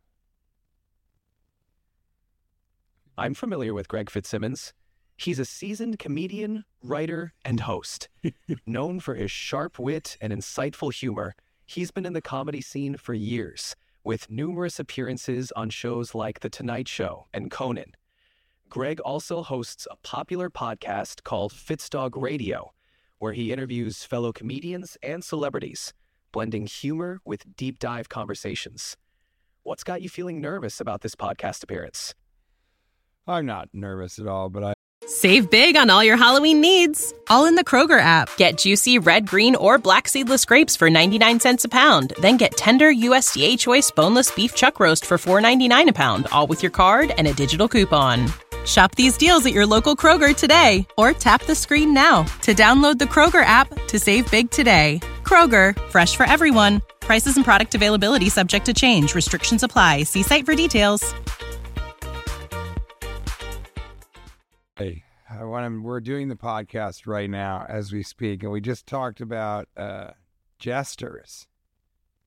I'm familiar with Greg Fitzsimmons. He's a seasoned comedian, writer, and host. Known for his sharp wit and insightful humor, he's been in the comedy scene for years, with numerous appearances on shows like The Tonight Show and Conan. Greg also hosts a popular podcast called Fitzdog Radio, where he interviews fellow comedians and celebrities, blending humor with deep dive conversations. What's got you feeling nervous about this podcast appearance? I'm not nervous at all, but I Save big on all your Halloween needs, all in the Kroger app. Get juicy red, green, or black seedless grapes for ninety-nine cents a pound. Then get tender U S D A choice boneless beef chuck roast for four ninety-nine a pound, all with your card and a digital coupon. Shop these deals at your local Kroger today, or tap the screen now to download the Kroger app to save big today. Kroger, fresh for everyone. Prices and product availability subject to change. Restrictions apply. See site for details. Hey, I want to, we're doing the podcast right now as we speak, and we just talked about uh, jesters.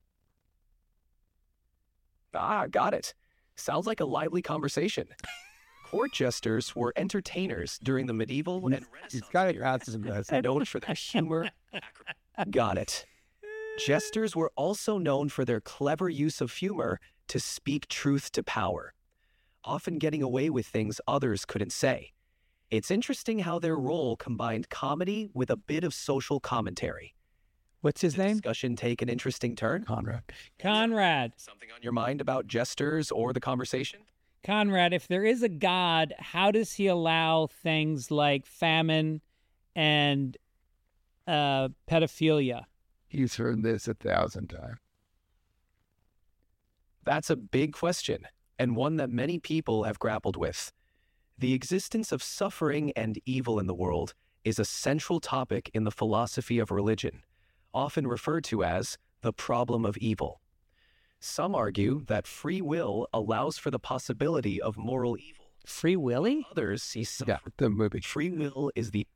Ah, got it. Sounds like a lively conversation. Court jesters were entertainers during the medieval and He's Renaissance got it. period, That's impressive. and known for their humor. Got it. Jesters were also known for their clever use of humor to speak truth to power, often getting away with things others couldn't say. It's interesting how their role combined comedy with a bit of social commentary. What's his Did the name? discussion take an interesting turn? Conrad. Conrad. Something on your mind about jesters or the conversation? Conrad, if there is a God, how does he allow things like famine and uh, pedophilia? He's heard this a thousand times. That's a big question, and one that many people have grappled with. The existence of suffering and evil in the world is a central topic in the philosophy of religion, often referred to as the problem of evil. Some argue that free will allows for the possibility of moral evil. Free Willy? Others see Yeah, suffering. the movie. Free will is the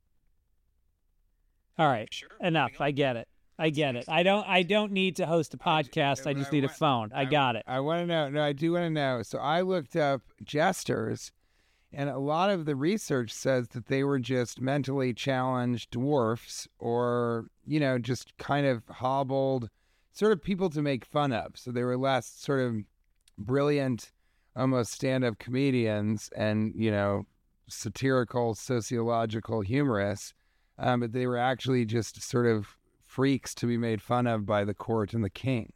All right, Sure, enough. moving on. I get it. I get it. I don't. I don't need to host a podcast. I just need a phone. I got it. I want to know. No, I do want to know. So I looked up jesters, and a lot of the research says that they were just mentally challenged dwarfs, or you know, just kind of hobbled, sort of people to make fun of. So they were less sort of brilliant, almost stand-up comedians, and you know, satirical, sociological humorists. Um, but they were actually just sort of freaks to be made fun of by the court and the king.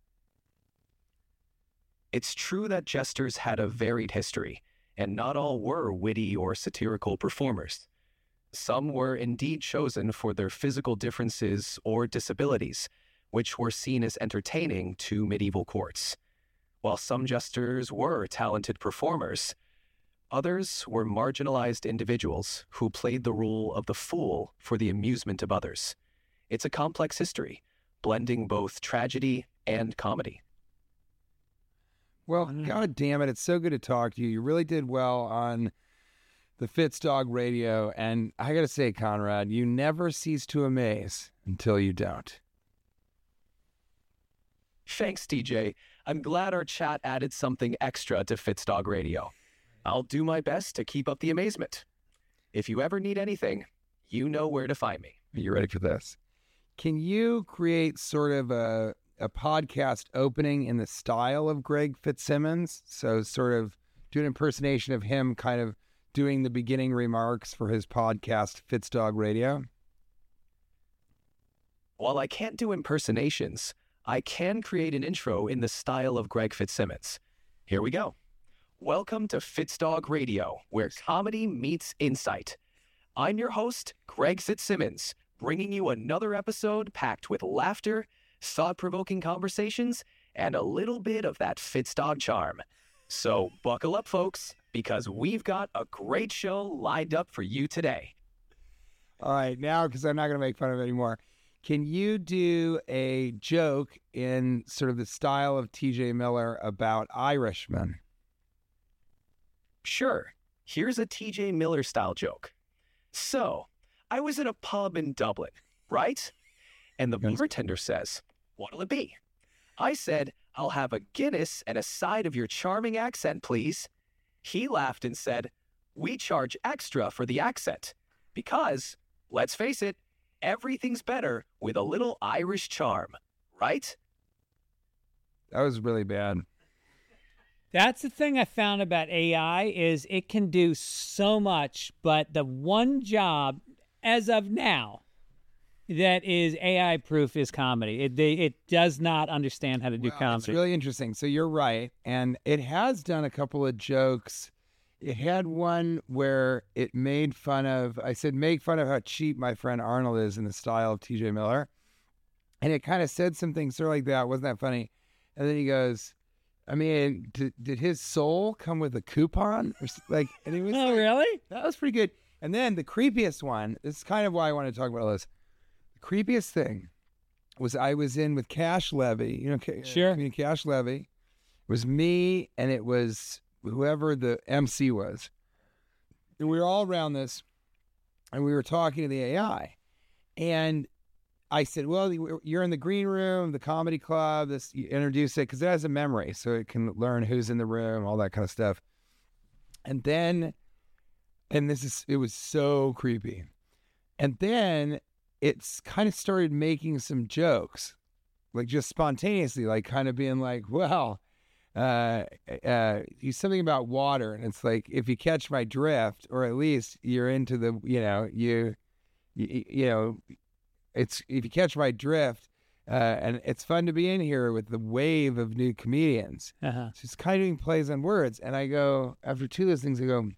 It's true that jesters had a varied history, and not all were witty or satirical performers. Some were indeed chosen for their physical differences or disabilities, which were seen as entertaining to medieval courts. While some jesters were talented performers, others were marginalized individuals who played the role of the fool for the amusement of others. It's a complex history, blending both tragedy and comedy. Well, God damn it. It's so good to talk to you. You really did well on the Fitzdog Radio. And I got to say, Conrad, you never cease to amaze until you don't. Thanks, T J. I'm glad our chat added something extra to Fitzdog Radio. I'll do my best to keep up the amazement. If you ever need anything, you know where to find me. Are you ready for this? Can you create sort of a, a podcast opening in the style of Greg Fitzsimmons? So sort of do an impersonation of him kind of doing the beginning remarks for his podcast, Fitzdog Radio. While I can't do impersonations, I can create an intro in the style of Greg Fitzsimmons. Here we go. Welcome to Fitzdog Radio, where comedy meets insight. I'm your host, Greg Fitzsimmons, bringing you another episode packed with laughter, thought-provoking conversations, and a little bit of that Fitzdog charm. So buckle up, folks, because we've got a great show lined up for you today. All right, now, because I'm not going to make fun of it anymore, can you do a joke in sort of the style of T J Miller about Irishmen? Sure, here's a T J Miller-style joke. So, I was in a pub in Dublin, right? And the Yes. bartender says, what'll it be? I said, I'll have a Guinness and a side of your charming accent, please. He laughed and said, we charge extra for the accent. Because, let's face it, everything's better with a little Irish charm, right? That was really bad. That's the thing I found about A I is it can do so much, but the one job as of now that is A I proof is comedy. It they, it does not understand how to do Well, comedy. It's really interesting. So you're right. And it has done a couple of jokes. It had one where it made fun of, I said, make fun of how cheap my friend Arnold is in the style of T J Miller. And it kind of said something sort of like that. Wasn't that funny? And then he goes, I mean, did, did his soul come with a coupon? Or s- like, and he was Oh, like, really? that was pretty good. And then the creepiest one, this is kind of why I want to talk about all this. The creepiest thing was I was in with Cash Levy, you know, Ca- Sure. comedian Cash Levy. It was me and it was whoever the M C was. And we were all around this and we were talking to the A I. And I said, well, you're in the green room, the comedy club. This, you introduce it because it has a memory, so it can learn who's in the room, all that kind of stuff. And then, and this is, it was so creepy. And then it's kind of started making some jokes, like just spontaneously, like kind of being like, well, uh, uh, he's something about water. And it's like, if you catch my drift, or at least you're into the, you know, you, you, you know, it's, if you catch my drift, uh, and it's fun to be in here with the wave of new comedians. Uh-huh. So it's kind of doing plays on words. And I go, after two of those things, I go,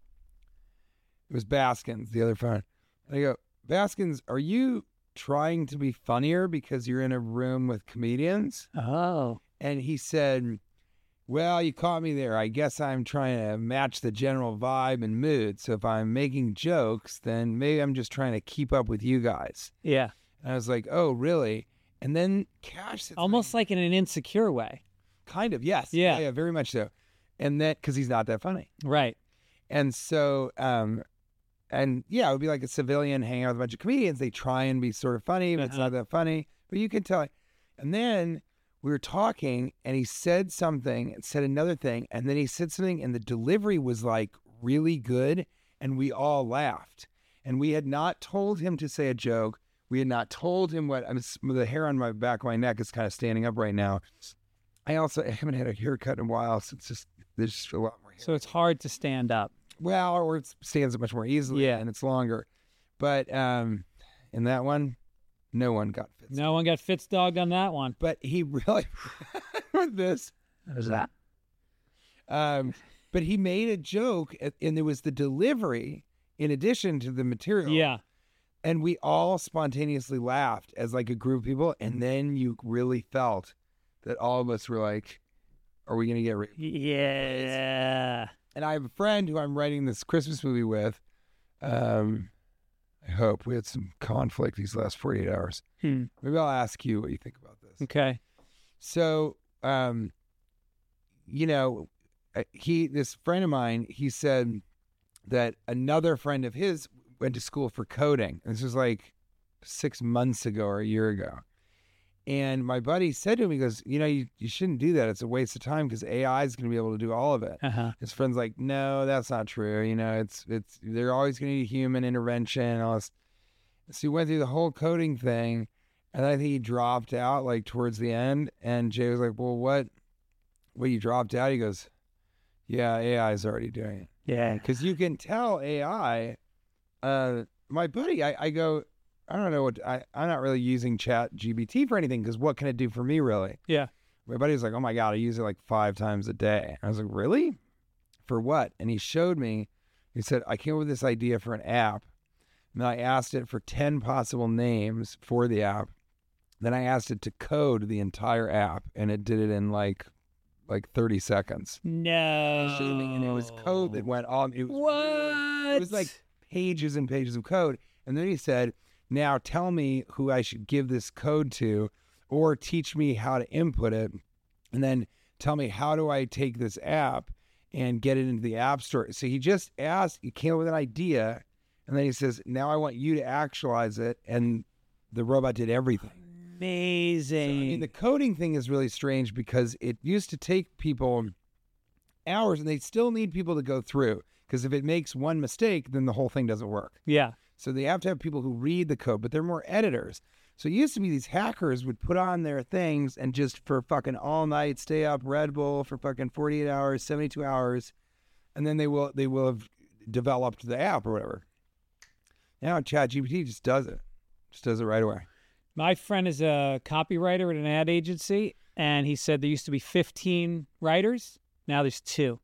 it was Baskins, the other phone. And I go, Baskins, are you trying to be funnier because you're in a room with comedians? Oh. And he said, well, you caught me there. I guess I'm trying to match the general vibe and mood. So if I'm making jokes, then maybe I'm just trying to keep up with you guys. Yeah. And I was like, oh, really? And then Cash said Almost something- like in an insecure way. Kind of, yes. Yeah. Yeah, very much so. And that, because he's not that funny. Right. And so, um, and yeah, it would be like a civilian hanging out with a bunch of comedians. They try and be sort of funny, but it's Uh-huh. not that funny. But you can tell. And then we were talking, and he said something, and said another thing, and then he said something, and the delivery was like really good, and we all laughed. And we had not told him to say a joke. We had not told him what. I'm the hair on my back of my neck is kind of standing up right now. I also haven't had a haircut in a while, so it's just there's just a lot more hair. So it's hard to stand up. Well, or it stands up much more easily, Yeah. and it's longer. But um, in that one, no one got Fitz. No one got Fitz-dogged on that one. But he really with this. What was that? Um, but he made a joke, and there was the delivery in addition to the material. Yeah. And we all spontaneously laughed as like a group of people, and then you really felt that all of us were like, "Are we going to get?" Ra-? Yeah. And I have a friend who I'm writing this Christmas movie with. Um, I hope we had some conflict these last forty-eight hours. Hmm. Maybe I'll ask you what you think about this. Okay. So, um, you know, uh, he, this friend of mine, he said that another friend of his went to school for coding. This was like six months ago or a year ago. And my buddy said to him, he goes, you know, you, you shouldn't do that. It's a waste of time because A I is going to be able to do all of it. Uh-huh. His friend's like, no, that's not true. You know, it's, it's, they're always going to need human intervention and all this. So he went through the whole coding thing, and I think he dropped out like towards the end. And Jay was like, well, what, what you dropped out? He goes, yeah, A I is already doing it. Yeah. Because you can tell A I, uh, my buddy, I, I go, I don't know what, I, I'm not really using Chat G P T for anything because what can it do for me really? Yeah. My buddy was like, oh my God, I use it like five times a day. I was like, really? For what? And he showed me, he said, I came up with this idea for an app. And then I asked it for ten possible names for the app. Then I asked it to code the entire app, and it did it in like like thirty seconds. No. He showed me, and it was code that went on. It was What? really- it was like pages and pages of code. And then he said, now tell me who I should give this code to, or teach me how to input it. And then tell me, how do I take this app and get it into the app store? So he just asked, he came up with an idea. And then he says, now I want you to actualize it. And the robot did everything. Amazing. So, I mean, the coding thing is really strange because it used to take people hours, and they still need people to go through. Because if it makes one mistake, then the whole thing doesn't work. Yeah. So they have to have people who read the code, but they're more editors. So it used to be these hackers would put on their things and just for fucking all night stay up Red Bull for fucking forty-eight hours, seventy-two hours, and then they will they will have developed the app or whatever. Now ChatGPT just does it. Just does it right away. My friend is a copywriter at an ad agency, and he said there used to be fifteen writers. Now there's two.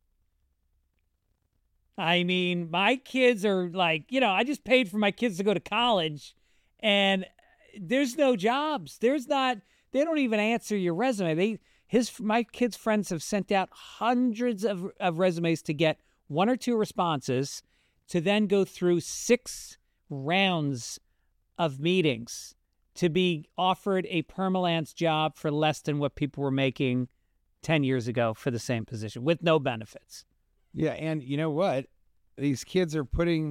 I mean, my kids are like, you know, I just paid for my kids to go to college, and there's no jobs. There's not, they don't even answer your resume. They, his, my kids' friends have sent out hundreds of, of resumes to get one or two responses to then go through six rounds of meetings to be offered a Permalance job for less than what people were making ten years ago for the same position with no benefits. Yeah, and you know what? These kids are putting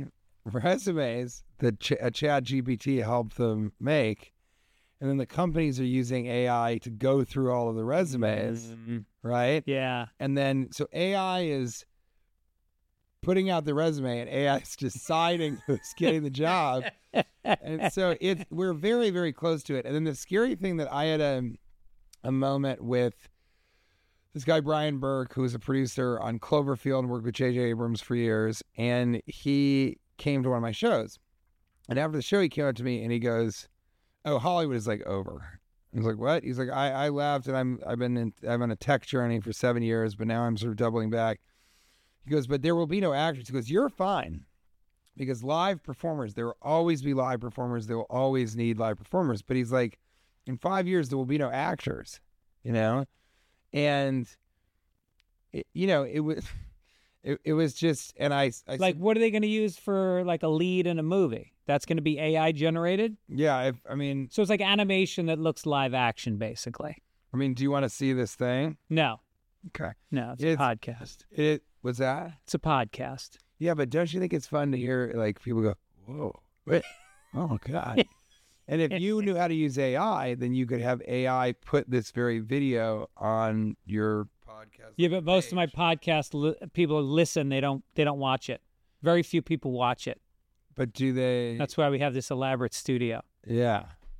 resumes that Ch- a Chat G P T helped them make. And then the companies are using A I to go through all of the resumes, Mm-hmm. right? Yeah. And then, so A I is putting out the resume and A I is deciding who's getting the job. And so it's, we're very, very close to it. And then the scary thing that I had a, a moment with this guy, Brian Burke, who was a producer on Cloverfield and worked with J J Abrams for years. And he came to one of my shows. And after the show, he came up to me and he goes, "Oh, Hollywood is like over." I was like, "What?" He's like, I, I left and I'm, I've been in, I'm on a tech journey for seven years, but now I'm sort of doubling back. He goes, "But there will be no actors." He goes, "You're fine because live performers, there will always be live performers. They will always need live performers." But he's like, in five years, there will be no actors, you know? And, it, you know, it was, it, it was just, and I, I Like, said, what are they going to use for like a lead in a movie? That's going to be A I generated? yeah, if, I mean, So it's like animation that looks live action, basically. I mean, do you want to see this thing? No, Okay. no, it's, It's- a podcast. It was that? It's a podcast. Yeah, but don't you think it's fun to hear like people go, "Whoa, wait, oh God!" And if you knew how to use A I, then you could have A I put this very video on your podcast. Yeah, but most of my page. podcast li- people listen. They don't. They don't watch it. Very few people watch it. But do they? That's why we have this elaborate studio yeah,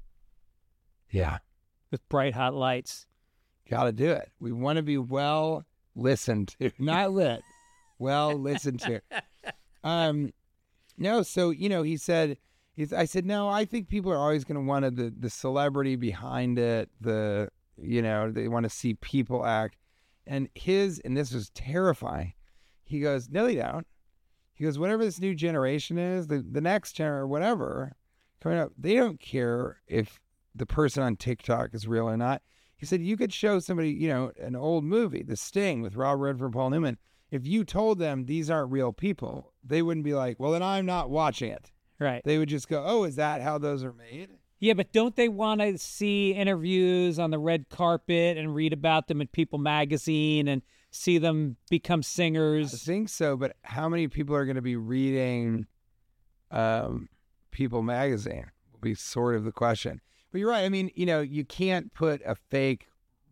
yeah. with bright hot lights. Got to do it. We want to be well listened to, not lit. Well listened to. Um, no. So you know, he said. He's, I said, no, I think people are always going to want the the celebrity behind it. The you know they want to see people act. And his and this was terrifying. He goes, no, they don't. He goes, whatever this new generation is, the the next gen or whatever coming up, they don't care if the person on TikTok is real or not. He said you could show somebody, you know, an old movie, The Sting with Robert Redford and Paul Newman. If you told them these aren't real people, they wouldn't be like, well, then I'm not watching it. Right. They would just go, oh, is that how those are made? Yeah, but don't they want to see interviews on the red carpet and read about them in People magazine and see them become I singers? think so, but how many people are going to be reading um, People magazine will be sort of the question. But you're right. I mean, you know, you can't put a fake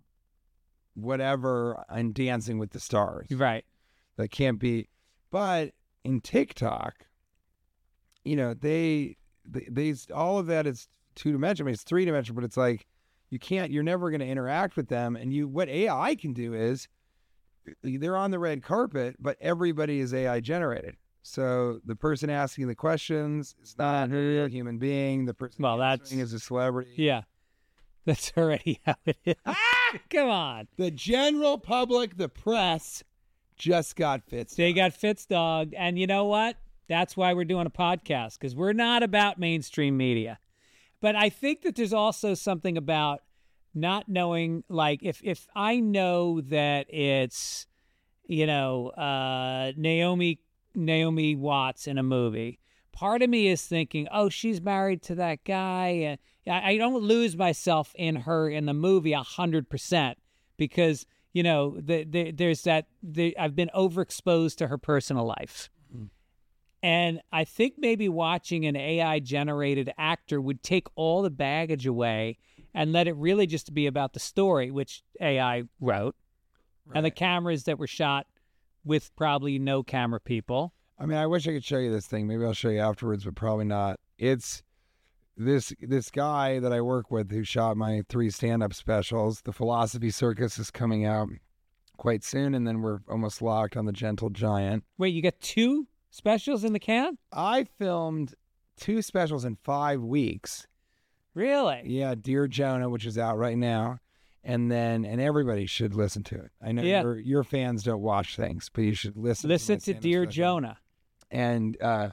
whatever on Dancing with the Stars. Right. That can't be. But in TikTok, you know, they, they, they all of that is two dimensional. I mean, it's three dimensional, but it's like you can't, you're never going to interact with them. And you, what A I can do is they're on the red carpet, but everybody is A I generated. So the person asking the questions is not a real human being. The person Well, that's- answering is a celebrity. Yeah. That's already how it is. Come on. The general public, the press, just got Fitz. They got Fitz Dog. And you know what? That's why we're doing a podcast, because we're not about mainstream media. But I think that there's also something about not knowing, like, if, if I know that it's, you know, uh, Naomi Naomi Watts in a movie, part of me is thinking, oh, she's married to that guy. And I, I don't lose myself in her in the movie a hundred percent because, you know, the, the, there's that the, I've been overexposed to her personal life. Mm. And I think maybe watching an A I generated actor would take all the baggage away and let it really just be about the story, which A I wrote, right, and the cameras that were shot with probably no camera people. I mean, I wish I could show you this thing. Maybe I'll show you afterwards, but probably not. It's this this guy that I work with who shot my three stand-up specials. The Philosophy Circus is coming out quite soon, and then we're almost locked on The Gentle Giant. Wait, you got two specials in the can? I filmed two specials in five weeks. Really? Yeah, Dear Jonah, which is out right now. And then, and everybody should listen to it. I know Yeah. your your fans don't watch things, but you should listen. Listen to, my to stand-up Dear special. Jonah. And uh,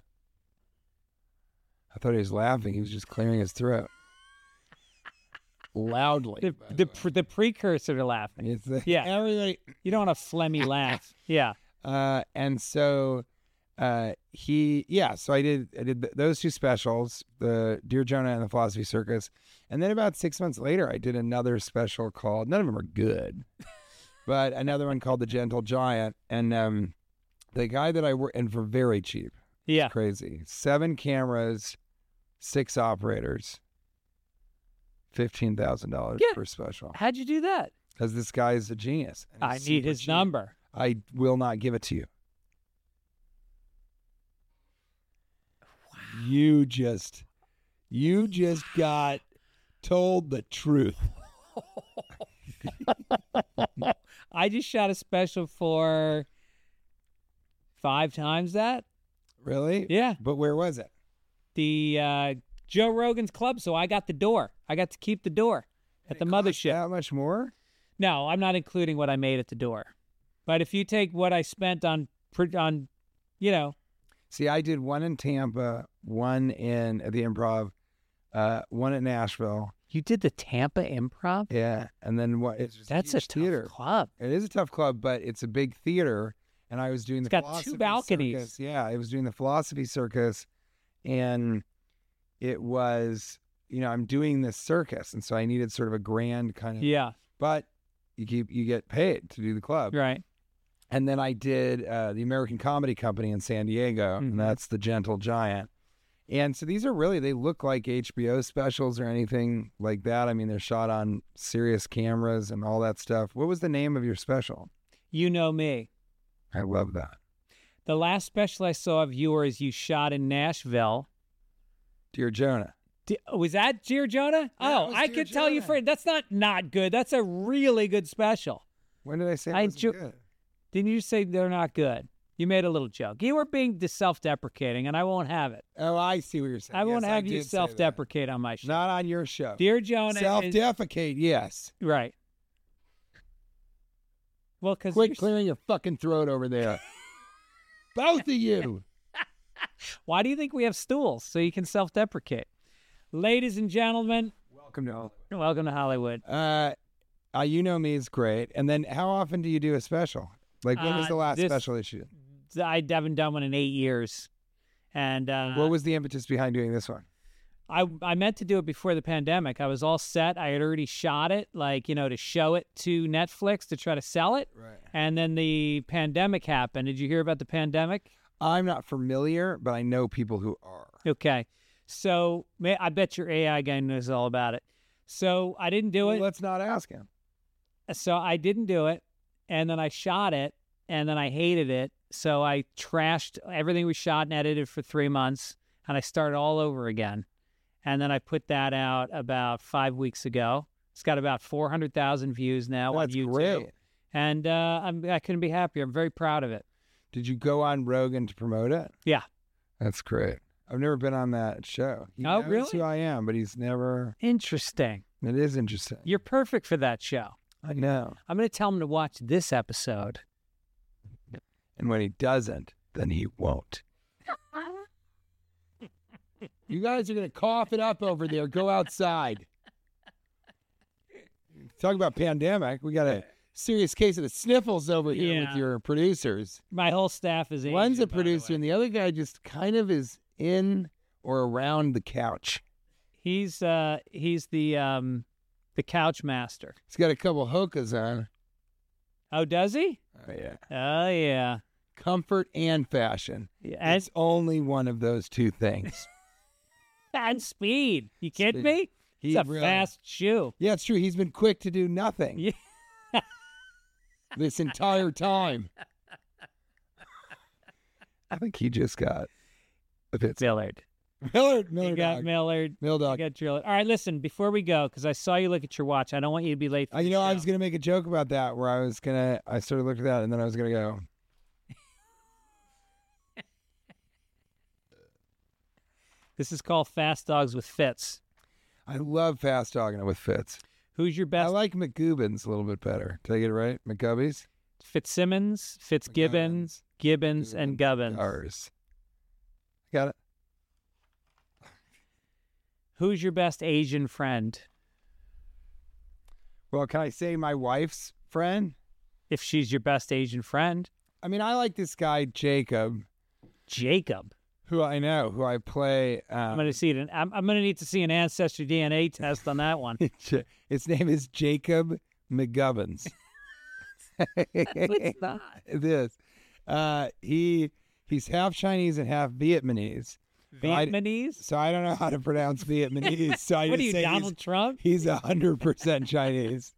I thought he was laughing. He was just clearing his throat loudly. The by the, the way. pr- the precursor to laughing. It's the- Yeah. everybody. You don't want a phlegmy laugh. Yeah. Uh, and so uh, he, yeah. So I did I did th- those two specials, the Dear Jonah and the Philosophy Circus, and then about six months later, I did another special called. None of them are good, but another one called The Gentle Giant. And um, the guy that I work and for very cheap, Yeah. It's crazy. Seven cameras, six operators, fifteen thousand dollars Yeah. per special. How'd you do that? Because this guy is a genius. and I he's need super his cheap. number. I will not give it to you. You just, you just got told the truth. I just shot a special for five times that. Really? Yeah. But where was it? The uh, Joe Rogan's club, so I got the door. I got to keep the door at the It cost mothership. That much more? No, I'm not including what I made at the door. But if you take what I spent on, pr- on, you know, See, I did one in Tampa, one in at the Improv, uh, one at Nashville. you did the Tampa Improv. Yeah, and then what? It's just That's a huge tough theater. club. It is a tough club, but it's a big theater, and I was doing It's the got two philosophy balconies. circus. Yeah, I was doing the philosophy circus, and it was, you know, I'm doing this circus, and so I needed sort of a grand kind of. Yeah, But you keep you get paid to do the club, right. and then I did uh, the American Comedy Company in San Diego, Mhm. and that's the Gentle Giant. And so these are really, they look like H B O specials or anything like that. I mean, they're shot on serious cameras and all that stuff. What was the name of your special? You know me. I love that. The last special I saw of yours, you shot in Nashville. Dear Jonah. D- Was that Dear Jonah? Yeah, oh, it was I Dear could tell you Jonah. for that's not not good. That's a really good special. When did I say it I wasn't enjoy- good? Didn't you say they're not good? You made a little joke. You were being dis- self-deprecating, and I won't have it. Oh, I see what you're saying. I won't Yes, have did you say that. self-deprecate on my show. Not on your show. Dear Jonah, is, Self-defecate, yes. right? Well, because Quit clearing your fucking throat over there. Both of you. why do you think we have stools so you can self-deprecate? Ladies and gentlemen, Welcome to all. welcome to Hollywood. Uh, uh, You Know Me is great. And then how often do you do a special? Like, when was Uh, the last this- special issue? I haven't done one in eight years, and uh, What was the impetus behind doing this one? I I meant to do it before the pandemic. I was all set. I had already shot it, like, you know, to show it to Netflix to try to sell it. Right. And then the pandemic happened. Did you hear about the pandemic? I'm not familiar, but I know people who are. Okay. So may, I bet your A I guy knows all about it. So I didn't do Well, it. let's not ask him. So I didn't do it. And then I shot it, and then I hated it. So I trashed everything we shot and edited for three months, and I started all over again. And then I put that out about five weeks ago. It's got about four hundred thousand views now That's on YouTube. great. And uh, I'm, I couldn't be happier. I'm very proud of it. Did you go on Rogan to promote it? Yeah. That's great. I've never been on that show. He Oh, knows really? who I am, but he's never. Interesting. It is interesting. You're perfect for that show. I know. I'm going to tell him to watch this episode. And when he doesn't, then he won't. You guys are going to cough it up over there. Go outside. Talk about pandemic. We got a serious case of the sniffles over here Yeah. with your producers. My whole staff is One's Asian, a by the producer, way. and the other guy just kind of is in or around the couch. He's uh he's the um the couch master. He's got a couple hokas on. Oh, does he? Oh, yeah. Oh yeah. Comfort and fashion. Yeah, And, It's only one of those two things. and speed. You kidding Speed. me? He It's a really- fast shoe. Yeah, it's true. He's been quick to do nothing Yeah. this entire time. I think he just got a bit. Millard. Millard, Millard, You got dog. Millard. Mill You dog. got Drillard. All right, listen, before we go, because I saw you look at your watch, I don't want you to be late for Uh, you the know, I show. was gonna make a joke about that, where I was gonna, I sort of looked at that, and then I was gonna go, This is called Fast Dogs with Fitz. I love fast dogging it with Fitz. Who's your I best? like McGubbins a little bit better. Did I get it right? McGubbies? Fitzsimmons, Fitzgibbons, Gibbons, and Gubbins. Ours. Got it. Who's your best Asian friend? Well, can I say my wife's friend? If she's your best Asian friend, I mean, I like this guy, Jacob, Jacob. who I know, who I play. Um, I'm gonna see it. I'm, I'm gonna need to see an ancestry D N A test on that one. His name is Jacob McGubbins. It's not. It is. Uh, he he's half Chinese and half Vietnamese. I- Vietnamese? so I don't know how to pronounce Vietnamese. So I What are just you, say Donald Trump? he's a hundred percent Chinese.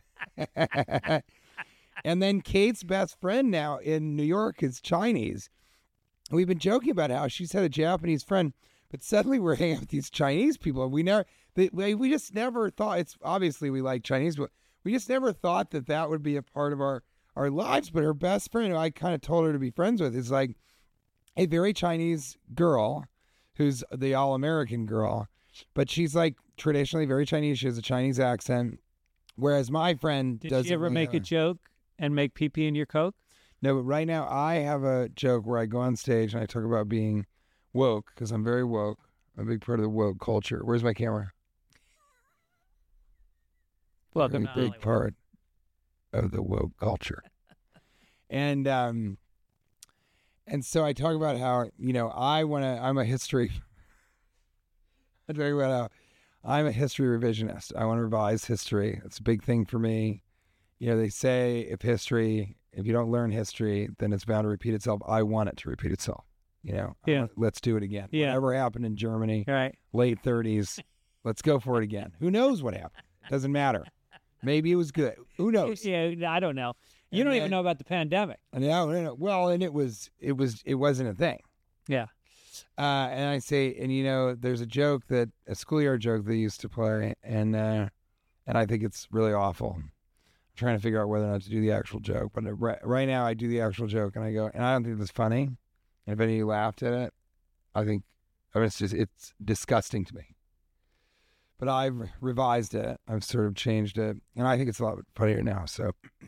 And then Kate's best friend now in New York is Chinese. We've been joking about how she's had a Japanese friend, but suddenly we're hanging out with these Chinese people, and we never, they, we we just never thought. It's obviously we like Chinese, but we just never thought that that would be a part of our our lives. But her best friend, who I kind of told her to be friends with, is like a very Chinese girl, who's the all-American girl, but she's like traditionally very Chinese. She has a Chinese accent, whereas my friend Did doesn't. she ever really make have a joke and make pee-pee in your Coke? No, but right now I have a joke where I go on stage and I talk about being woke because I'm very woke. I'm a big part of the woke culture. Where's my camera? Welcome a to big Hollywood. part of the woke culture. And um, and so I talk about how, you know, I want to. I'm a history. I talk about how I'm a history revisionist. I want to revise history. It's a big thing for me. You know, they say if history, if you don't learn history, then it's bound to repeat itself. I want it to repeat itself. You know, I Yeah. want- let's do it again. Yeah. Whatever happened in Germany, All right. late thirties, let's go for it again. Who knows what happened? Doesn't matter. Maybe it was good. Who knows? Yeah, I don't know. You And don't then- even know about the pandemic. And now, you know, well, and it was, it was, it wasn't a thing. Yeah. Uh, and I say, and you know, there's a joke that a schoolyard joke they used to play, and uh, and I think it's really awful. I'm trying to figure out whether or not to do the actual joke, but right, right now I do the actual joke, and I go, and I don't think it's funny. And if any of you laughed at it, I think, I mean, it's just, it's disgusting to me. But I've revised it. I've sort of changed it, and I think it's a lot funnier now. So,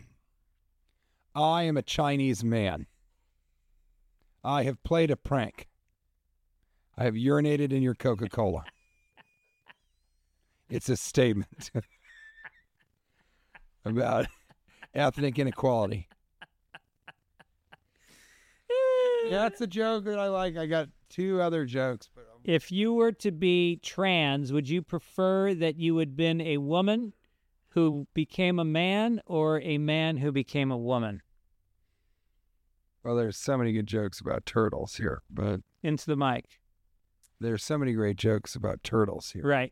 I am a Chinese man. I have played a prank. I have urinated in your Coca-Cola. It's a statement about ethnic inequality. That's a joke that I like. I got two other jokes. But I'm- If you were to be trans, would you prefer that you had been a woman who became a man or a man who became a woman? well, there's so many good jokes about turtles here, but Into the mic. there's so many great jokes about turtles here. Right.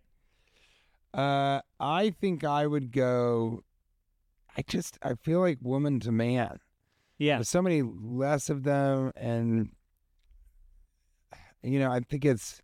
Uh, I think I would go. I just I feel like woman to man. Yeah. There's so many less of them, and you know, I think it's.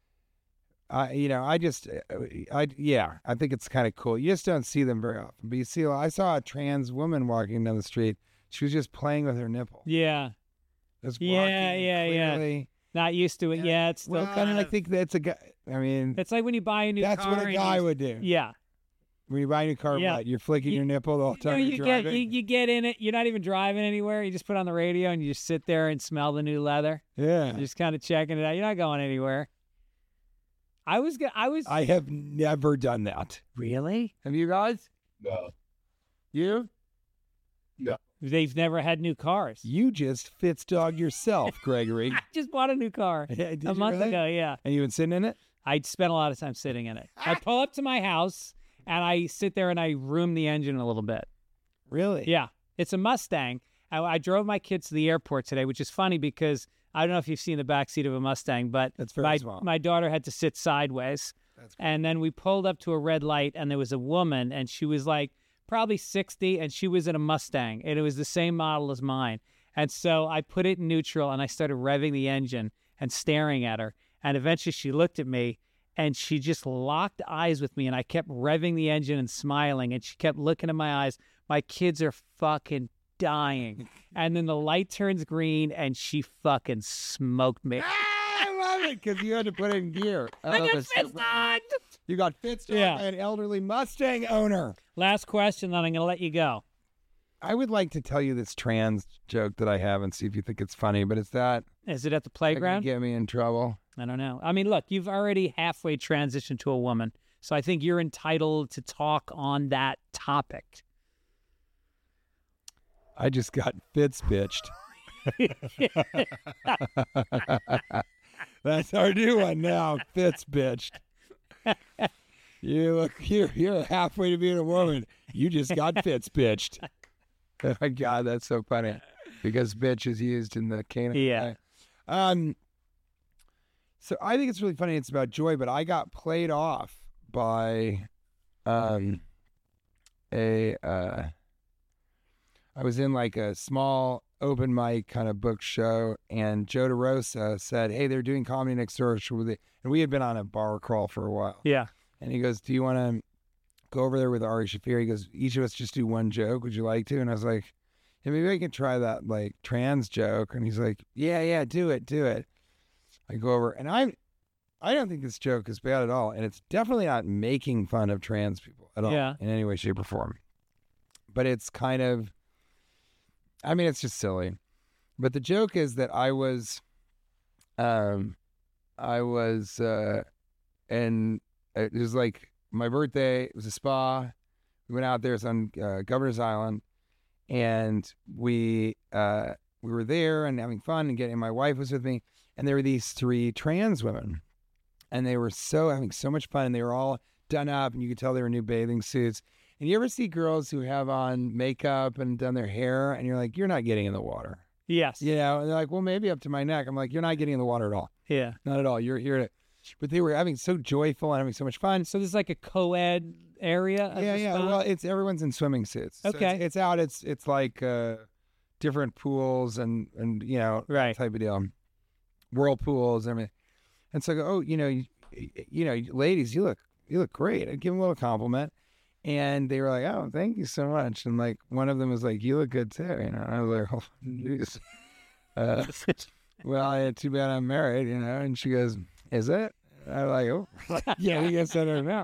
I you know I just I yeah I think it's kind of cool. You just don't see them very often, but you see. I saw a trans woman walking down the street. She was just playing with her nipple. Yeah. Just Yeah, walking yeah, yeah. clearly. Not used to it yet. It's still Well, kind and I of. think that's a guy. I mean, It's like when you buy a new that's car. what a and guy you- would do. Yeah. When you buy a new car, Yeah. what? You're flicking You- your nipple the whole You, know, time you you're get driving. you, you get in it. You're not even driving anywhere. You just put on the radio and you just sit there and smell the new leather. yeah. You're just kind of checking it out. You're not going anywhere. I was. go- I was. I have never done that. really? Have you guys? No. You? They've never had new cars. You just Fitzdog yourself, Gregory. I just bought a new car Yeah, did a you month really? ago. Yeah. And you been sitting in it? I spent a lot of time sitting in it. I pull up to my house and I sit there and I room the engine a little bit. Really? Yeah, it's a Mustang. I, I drove my kids to the airport today, which is funny because I don't know if you've seen the back seat of a Mustang, but That's very my small. my daughter had to sit sideways. That's cool. And then we pulled up to a red light, and there was a woman, and she was like probably sixty, and she was in a Mustang, and it was the same model as mine. And so I put it in neutral, and I started revving the engine and staring at her. And eventually she looked at me, and she just locked eyes with me, and I kept revving the engine and smiling, and she kept looking in my eyes. My kids are fucking dying. And then the light turns green, and she fucking smoked me. I love it because you had to put it in gear. I got that's so fist funny. You got Fitzdog Yeah. by an elderly Mustang owner. Last question, then I'm going to let you go. I would like to tell you this trans joke that I have and see if you think it's funny, but it's that Is it at the that could playground? get me in trouble. I don't know. I mean, look, you've already halfway transitioned to a woman, so I think you're entitled to talk on that topic. I just got Fitz bitched. That's our new one now. Fitz bitched. You look, you're, you're halfway to being a woman. You just got Fitz bitched. Oh my God, that's so funny. Because bitch is used in the canine. Yeah. Um, so I think it's really funny. It's about joy, but I got played off by um, a. Uh, I was in like a small open mic kind of book show, and Joe DeRosa said, "Hey, they're doing comedy next door." And we had been on a bar crawl for a while. Yeah. And he goes, "Do you want to go over there with Ari Shaffir?" He goes, "Each of us just do one joke. Would you like to?" And I was like, "Hey, maybe I can try that like trans joke." And he's like, "Yeah, yeah, do it, do it." I go over, and I, I don't think this joke is bad at all, and it's definitely not making fun of trans people at all Yeah. in any way, shape, or form. But it's kind of, I mean, it's just silly. But the joke is that I was, um, I was, uh, and it was like my birthday. It was a spa. We went out there. It's on uh, Governor's Island, and we uh, we were there and having fun and getting. My wife was with me, and there were these three trans women, and they were so having so much fun, and they were all done up, and you could tell they were new bathing suits. And you ever see girls who have on makeup and done their hair, and you're like, you're not getting in the water. Yes. You know, and they're like, well, maybe up to my neck. I'm like, you're not getting in the water at all. Yeah. Not at all. You're here to, but they were having so joyful and having so much fun. So there's like a co-ed area. Of yeah, the yeah. spa? Well, it's everyone's in swimming suits. So Okay. it's, it's out. It's it's like uh, different pools and and you know Right. type of deal, whirlpools. I mean, and so I go, oh, you know, you, you know, ladies, you look you look great. I give them a little compliment. And they were like, "Oh, thank you so much." And like one of them was like, "You look good too." You know, and I was like, "Oh, geez. Uh, well, I, too bad I'm married." You know, and she goes, "Is it?" And I was like, "Oh, yeah, we guess I don't know."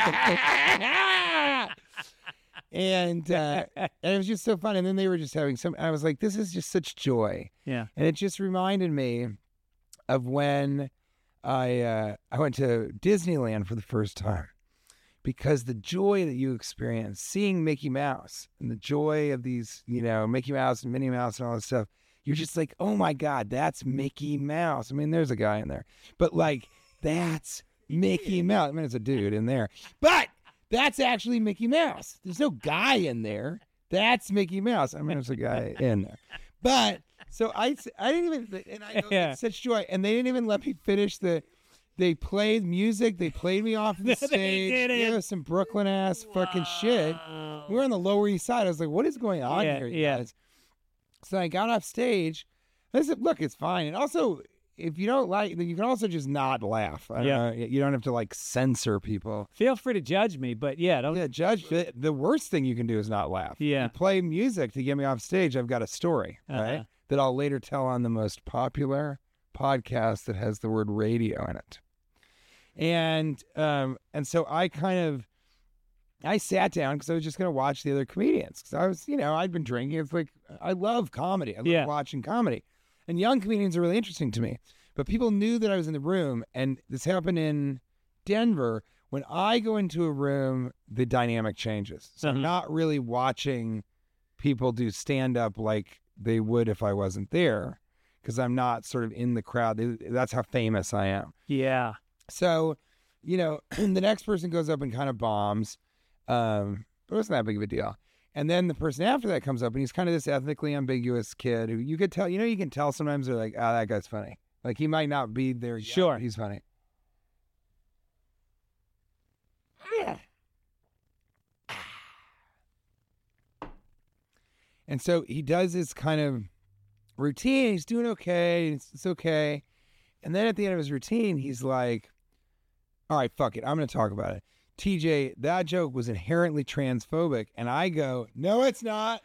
and uh, and it was just so fun. And then they were just having some. I was like, "This is just such joy." Yeah. And it just reminded me of when I uh, I went to Disneyland for the first time. Because the joy that you experience seeing Mickey Mouse and the joy of these, you know, Mickey Mouse and Minnie Mouse and all this stuff, you're just like, oh my God, that's Mickey Mouse. I mean, there's a guy in there, but like, that's Mickey Mouse. I mean, it's a dude in there, but that's actually Mickey Mouse. There's no guy in there. That's Mickey Mouse. I mean, there's a guy in there, but so I, I didn't even, and I know Yeah. it's such joy, and they didn't even let me finish the. They played music. They played me off the They stage. didn't. Yeah, some Brooklyn ass fucking shit. We were on the Lower East Side. I was like, "What is going on Yeah, here?" you yeah. guys? So I got off stage. I said, "Look, it's fine." And also, if you don't like, you can also just not laugh. I don't Yeah. know. You don't have to like censor people. Feel free to judge me, but yeah, don't. Yeah, judge. The the worst thing you can do is not laugh. Yeah. You play music to get me off stage. I've got a story, Uh-huh. right? That I'll later tell on the most popular podcast that has the word radio in it. And um and so I kind of I sat down because I was just going to watch the other comedians because I was, you know, I'd been drinking. It's like I love comedy. I love Yeah. watching comedy, and young comedians are really interesting to me. But people knew that I was in the room, and this happened in Denver. When I go into a room, the dynamic changes. So I'm Uh-huh. not really watching people do stand up like they would if I wasn't there because I'm not sort of in the crowd. That's how famous I am. Yeah. So, you know, the next person goes up and kind of bombs. Um, but it wasn't that big of a deal. And then the person after that comes up, and he's kind of this ethnically ambiguous kid who you could tell, you know, you can tell sometimes they're like, ah, that guy's funny. Like he might not be there yet, Sure. but he's funny. And so he does this kind of routine. He's doing okay. It's, it's okay. And then at the end of his routine, he's like, all right, fuck it. I'm going to talk about it. T J, that joke was inherently transphobic. And I go, no, it's not.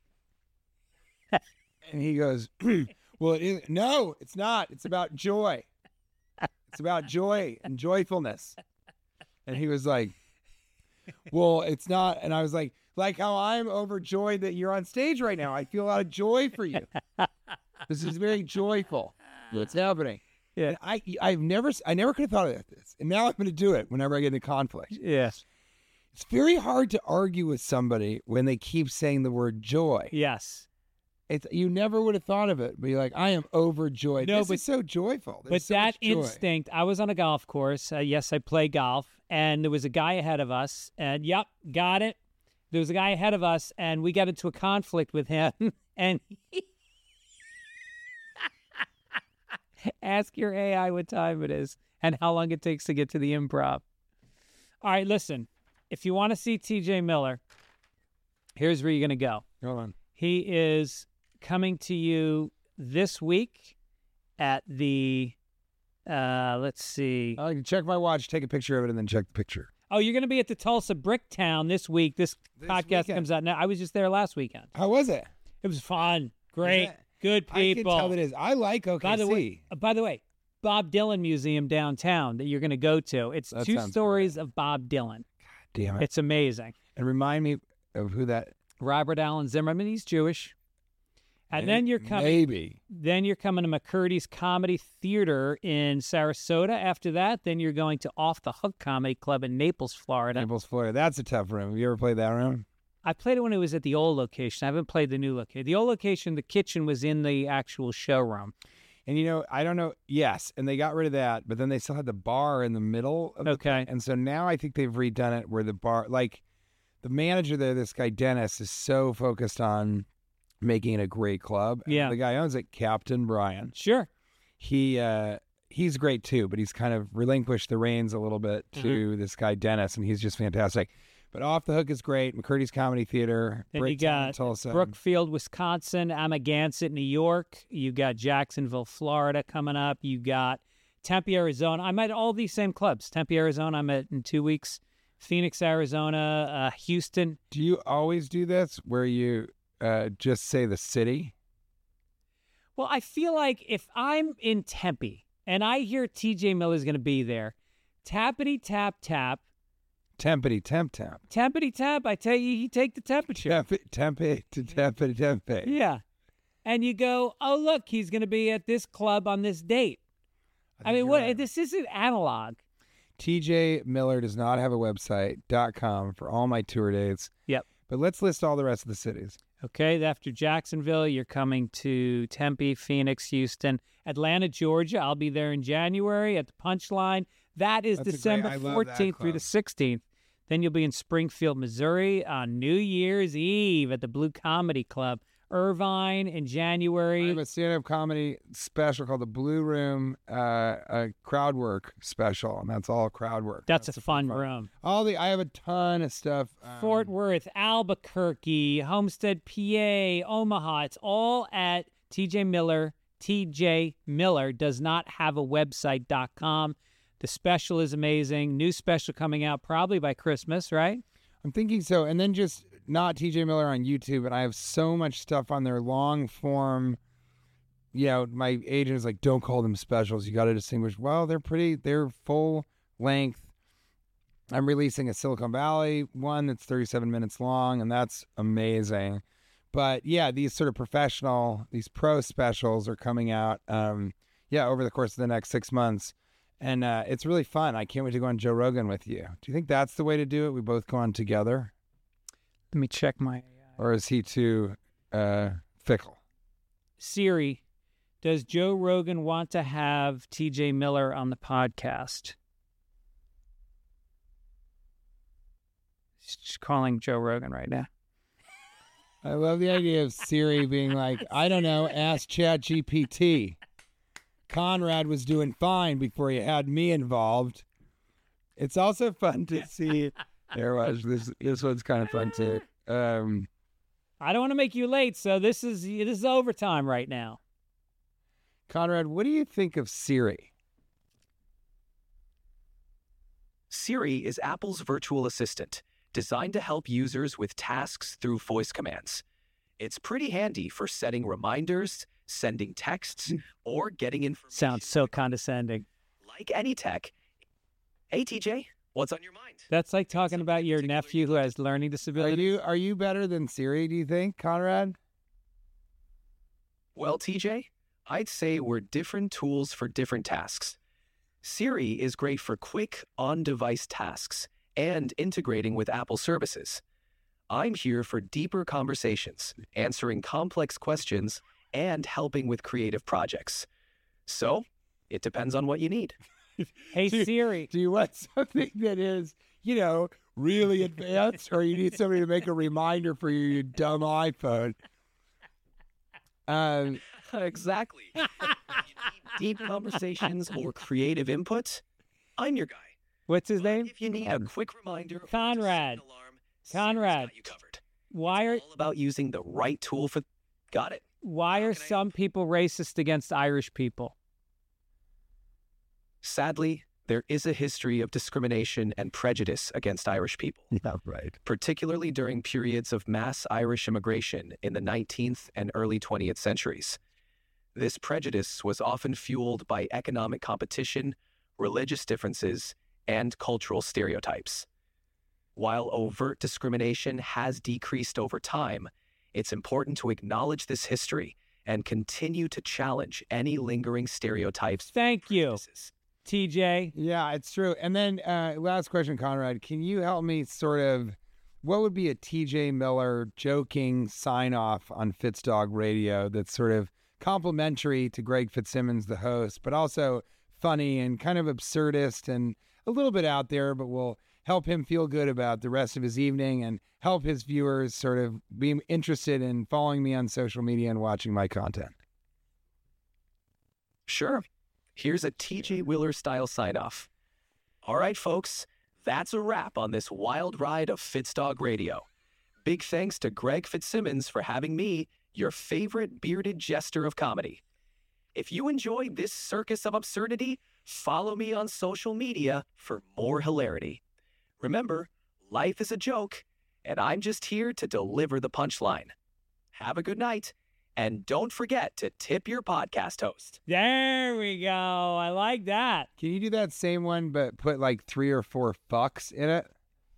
And he goes, well, it is. No, it's not. It's about joy. It's about joy and joyfulness. And he was like, well, it's not. And I was like, like how I'm overjoyed that you're on stage right now. I feel a lot of joy for you. This is very joyful. What's happening? Yeah. And I, I've never, I never could have thought of this. And now I'm going to do it whenever I get into conflict. Yes. It's very hard to argue with somebody when they keep saying the word joy. Yes. It's, you never would have thought of it, but you're like, I am overjoyed. No, this but- is so joyful. There's But so that much joy. instinct, I was on a golf course. Uh, yes, I play golf. And there was a guy ahead of us. And yep, got it. There was a guy ahead of us, and we got into a conflict with him. And he, Ask your A I what time it is and how long it takes to get to the Improv. All right, listen. If you want to see T J Miller, here's where you're going to go. Hold on. He is coming to you this week at the, uh, let's see. I can check my watch, take a picture of it, and then check the picture. Oh, you're going to be at the Tulsa Bricktown this week. This, This podcast weekend. comes out now. I was just there last weekend. How was it? It was fun. Great. that- Good people. I can tell it is. I like O K C. By the way, uh, by the way, Bob Dylan Museum downtown that you're going to go to. It's That two sounds stories of Bob Dylan. Damn it. It's amazing. And remind me of who that. Robert Allen Zimmerman, he's Jewish. And then you're coming. Maybe. Then you're coming to McCurdy's Comedy Theater in Sarasota. After that, then you're going to Off the Hook Comedy Club in Naples, Florida. Naples, Florida. That's a tough room. Have you ever played that room? I played it when it was at the old location. I haven't played the new location. The old location, the kitchen was in the actual showroom. And you know, I don't know. Yes, and they got rid of that, but then they still had the bar in the middle. Of the Okay. And so now I think they've redone it where the bar, like the manager there, this guy Dennis, is so focused on making it a great club. And Yeah. the guy who owns it, Captain Brian. Sure. He uh, he's great too, but he's kind of relinquished the reins a little bit to Mm-hmm. this guy Dennis, and he's just fantastic. But Off the Hook is great. McCurdy's Comedy Theater. Then you Bricktown, got Tulsa. Brookfield, Wisconsin, Amagansett, New York. You got Jacksonville, Florida coming up. You got Tempe, Arizona. I'm at all these same clubs. Tempe, Arizona, I'm at in two weeks. Phoenix, Arizona, uh, Houston. Do you always do this where you uh, just say the city? Well, I feel like if I'm in Tempe and I hear T J Miller's going to be there, tappity tap tap, Tempety, temp, temp. tappity tap, I tell you, you take the temperature. Tempe, tempe to tempe, tempe. Yeah. And you go, oh, look, he's going to be at this club on this date. I, think mean, you're what? right. This isn't analog. T J Miller does not have a website, dot com, for all my tour dates. Yep. But let's list all the rest of the cities. Okay, after Jacksonville, you're coming to Tempe, Phoenix, Houston, Atlanta, Georgia. I'll be there in January at the Punchline. That is That's a great- December I love that fourteenth through the club. sixteenth. Then you'll be in Springfield, Missouri on New Year's Eve at the Blue Comedy Club. Irvine in I January. have a stand-up comedy special called the Blue Room, uh, a crowd work special, and that's all crowd work. That's, a the fun room. All the I have a ton of stuff. um, Fort Worth, Albuquerque, Homestead, P A, Omaha. It's all at T J Miller. T J Miller does not have a website dot com. The special is amazing. New special coming out probably by Christmas, right? I'm thinking so, and then just not T J Miller on YouTube, and I have so much stuff on their long form. You know, my agent is like, "Don't call them specials. You got to distinguish." Well, they're pretty. They're full length. I'm releasing a Silicon Valley one that's thirty-seven minutes long, and that's amazing. But yeah, these sort of professional, these pro specials are coming out. Um, yeah, over the course of the next six months. And uh, it's really fun. I can't wait to go on Joe Rogan with you. Do you think that's the way to do it? We both go on together? Let me check my Or is he too uh, fickle? Siri. Does Joe Rogan want to have T J Miller on the podcast? She's calling Joe Rogan right now. I love the idea of Siri being like, I don't know, ask Chat G P T. Conrad was doing fine before you had me involved. It's also fun to see. There was this. This one's kind of fun too. Um, I don't want to make you late, so this is this is overtime right now. Conrad, what do you think of Siri? Siri is Apple's virtual assistant, designed to help users with tasks through voice commands. It's pretty handy for setting reminders, sending texts, or getting information. Sounds so condescending. Like any tech. Hey, T J, what's on your mind? That's like talking about your particular nephew who has learning Are disabilities. you are you better than Siri? Do you think, Conrad? Well, T J, I'd say we're different tools for different tasks. Siri is great for quick, on-device tasks and integrating with Apple services. I'm here for deeper conversations, answering complex questions, and helping with creative projects. So, it depends on what you need. Hey Do- Siri, Do you want something that is, you know, really advanced, or you need somebody to make a reminder for you, you dumb iPhone? Um, Exactly. If you need deep conversations or creative input, I'm your guy. What's his But name? If you need a quick reminder, or Conrad. just an alarm, Conrad. Simon's got you covered. Why are It's all about using the right tool for. Got it. why How are can I some people racist against Irish people? Sadly, there is a history of discrimination and prejudice against Irish people, Yeah, right. particularly during periods of mass Irish immigration in the nineteenth and early twentieth centuries. This prejudice was often fueled by economic competition, religious differences, and cultural stereotypes. While overt discrimination has decreased over time, it's important to acknowledge this history and continue to challenge any lingering stereotypes. Thank you, prejudices. T J. Yeah, it's true. And then uh, last question, Conrad, can you help me sort of, what would be a T J Miller joking sign off on Fitzdog Radio that's sort of complimentary to Greg Fitzsimmons, the host, but also funny and kind of absurdist and a little bit out there, but will help him feel good about the rest of his evening and help his viewers sort of be interested in following me on social media and watching my content? Sure. Here's a T J Wheeler style sign off. All right, folks, that's a wrap on this wild ride of Fitzdog Radio. Big thanks to Greg Fitzsimmons for having me, your favorite bearded jester of comedy. If you enjoyed this circus of absurdity, follow me on social media for more hilarity. Remember, life is a joke, and I'm just here to deliver the punchline. Have a good night, and don't forget to tip your podcast host. There we go. I like that. Can you do that same one, but put like three or four fucks in it?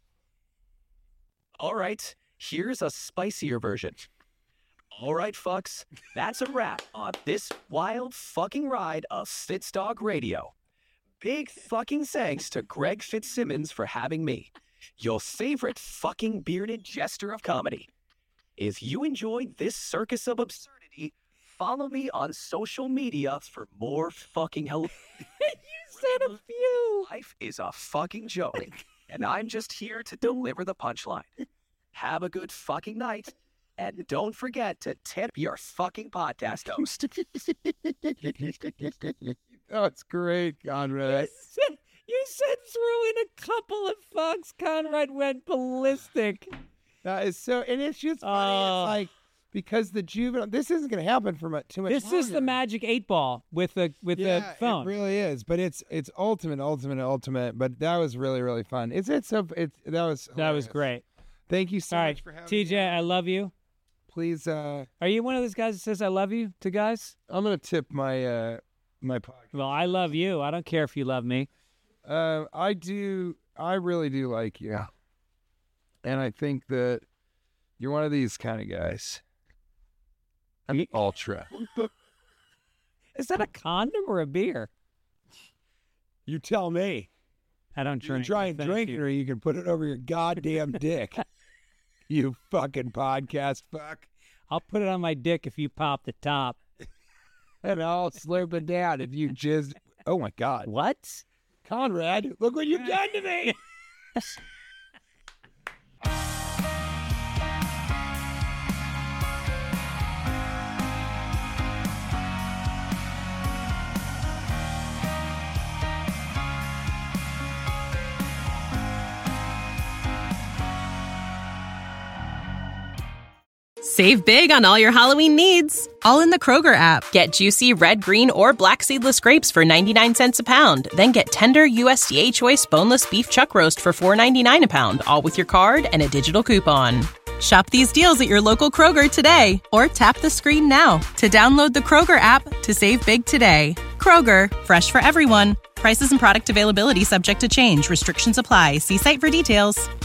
All right, here's a spicier version. All right, fucks, that's a wrap on this wild fucking ride of Fitzdog Radio. Big fucking thanks to Greg Fitzsimmons for having me, your favorite fucking bearded jester of comedy. If you enjoyed this circus of absurdity, follow me on social media for more fucking hell. You said a few. Life is a fucking joke, and I'm just here to deliver the punchline. Have a good fucking night, and don't forget to tip your fucking podcast host. Oh, it's great, Conrad. You said threw in a couple of fucks. Conrad went ballistic. That is so, and it's just funny. Oh. It's like, because the juvenile, this isn't going to happen for much, too much This is the longer. magic eight ball with the with Yeah, the phone. it really is. But it's it's ultimate, ultimate, ultimate. But that was really, really fun. It's it's so it's that was that was hilarious. great. Thank you so All much right, for having T J, me. I love you. Please, uh, Are you one of those guys that says I love you to guys? I'm gonna tip my uh my podcast. Well, I love you. I don't care if you love me. Uh, I do. I really do like you, and I think that you're one of these kind of guys. I'm ultra. Is that a condom or a beer? You tell me. I don't You can drink. try and Thank drink you. it, or you can put it over your goddamn dick. You fucking podcast fuck. I'll put it on my dick if you pop the top. And I'll slurp it down if you just. Oh my God. What? Conrad, look what you've done to me. Save big on all your Halloween needs, all in the Kroger app. Get juicy red, green, or black seedless grapes for ninety-nine cents a pound. Then get tender U S D A choice boneless beef chuck roast for four ninety-nine a pound, all with your card and a digital coupon. Shop these deals at your local Kroger today, or tap the screen now to download the Kroger app to save big today. Kroger, fresh for everyone. Prices and product availability subject to change. Restrictions apply. See site for details.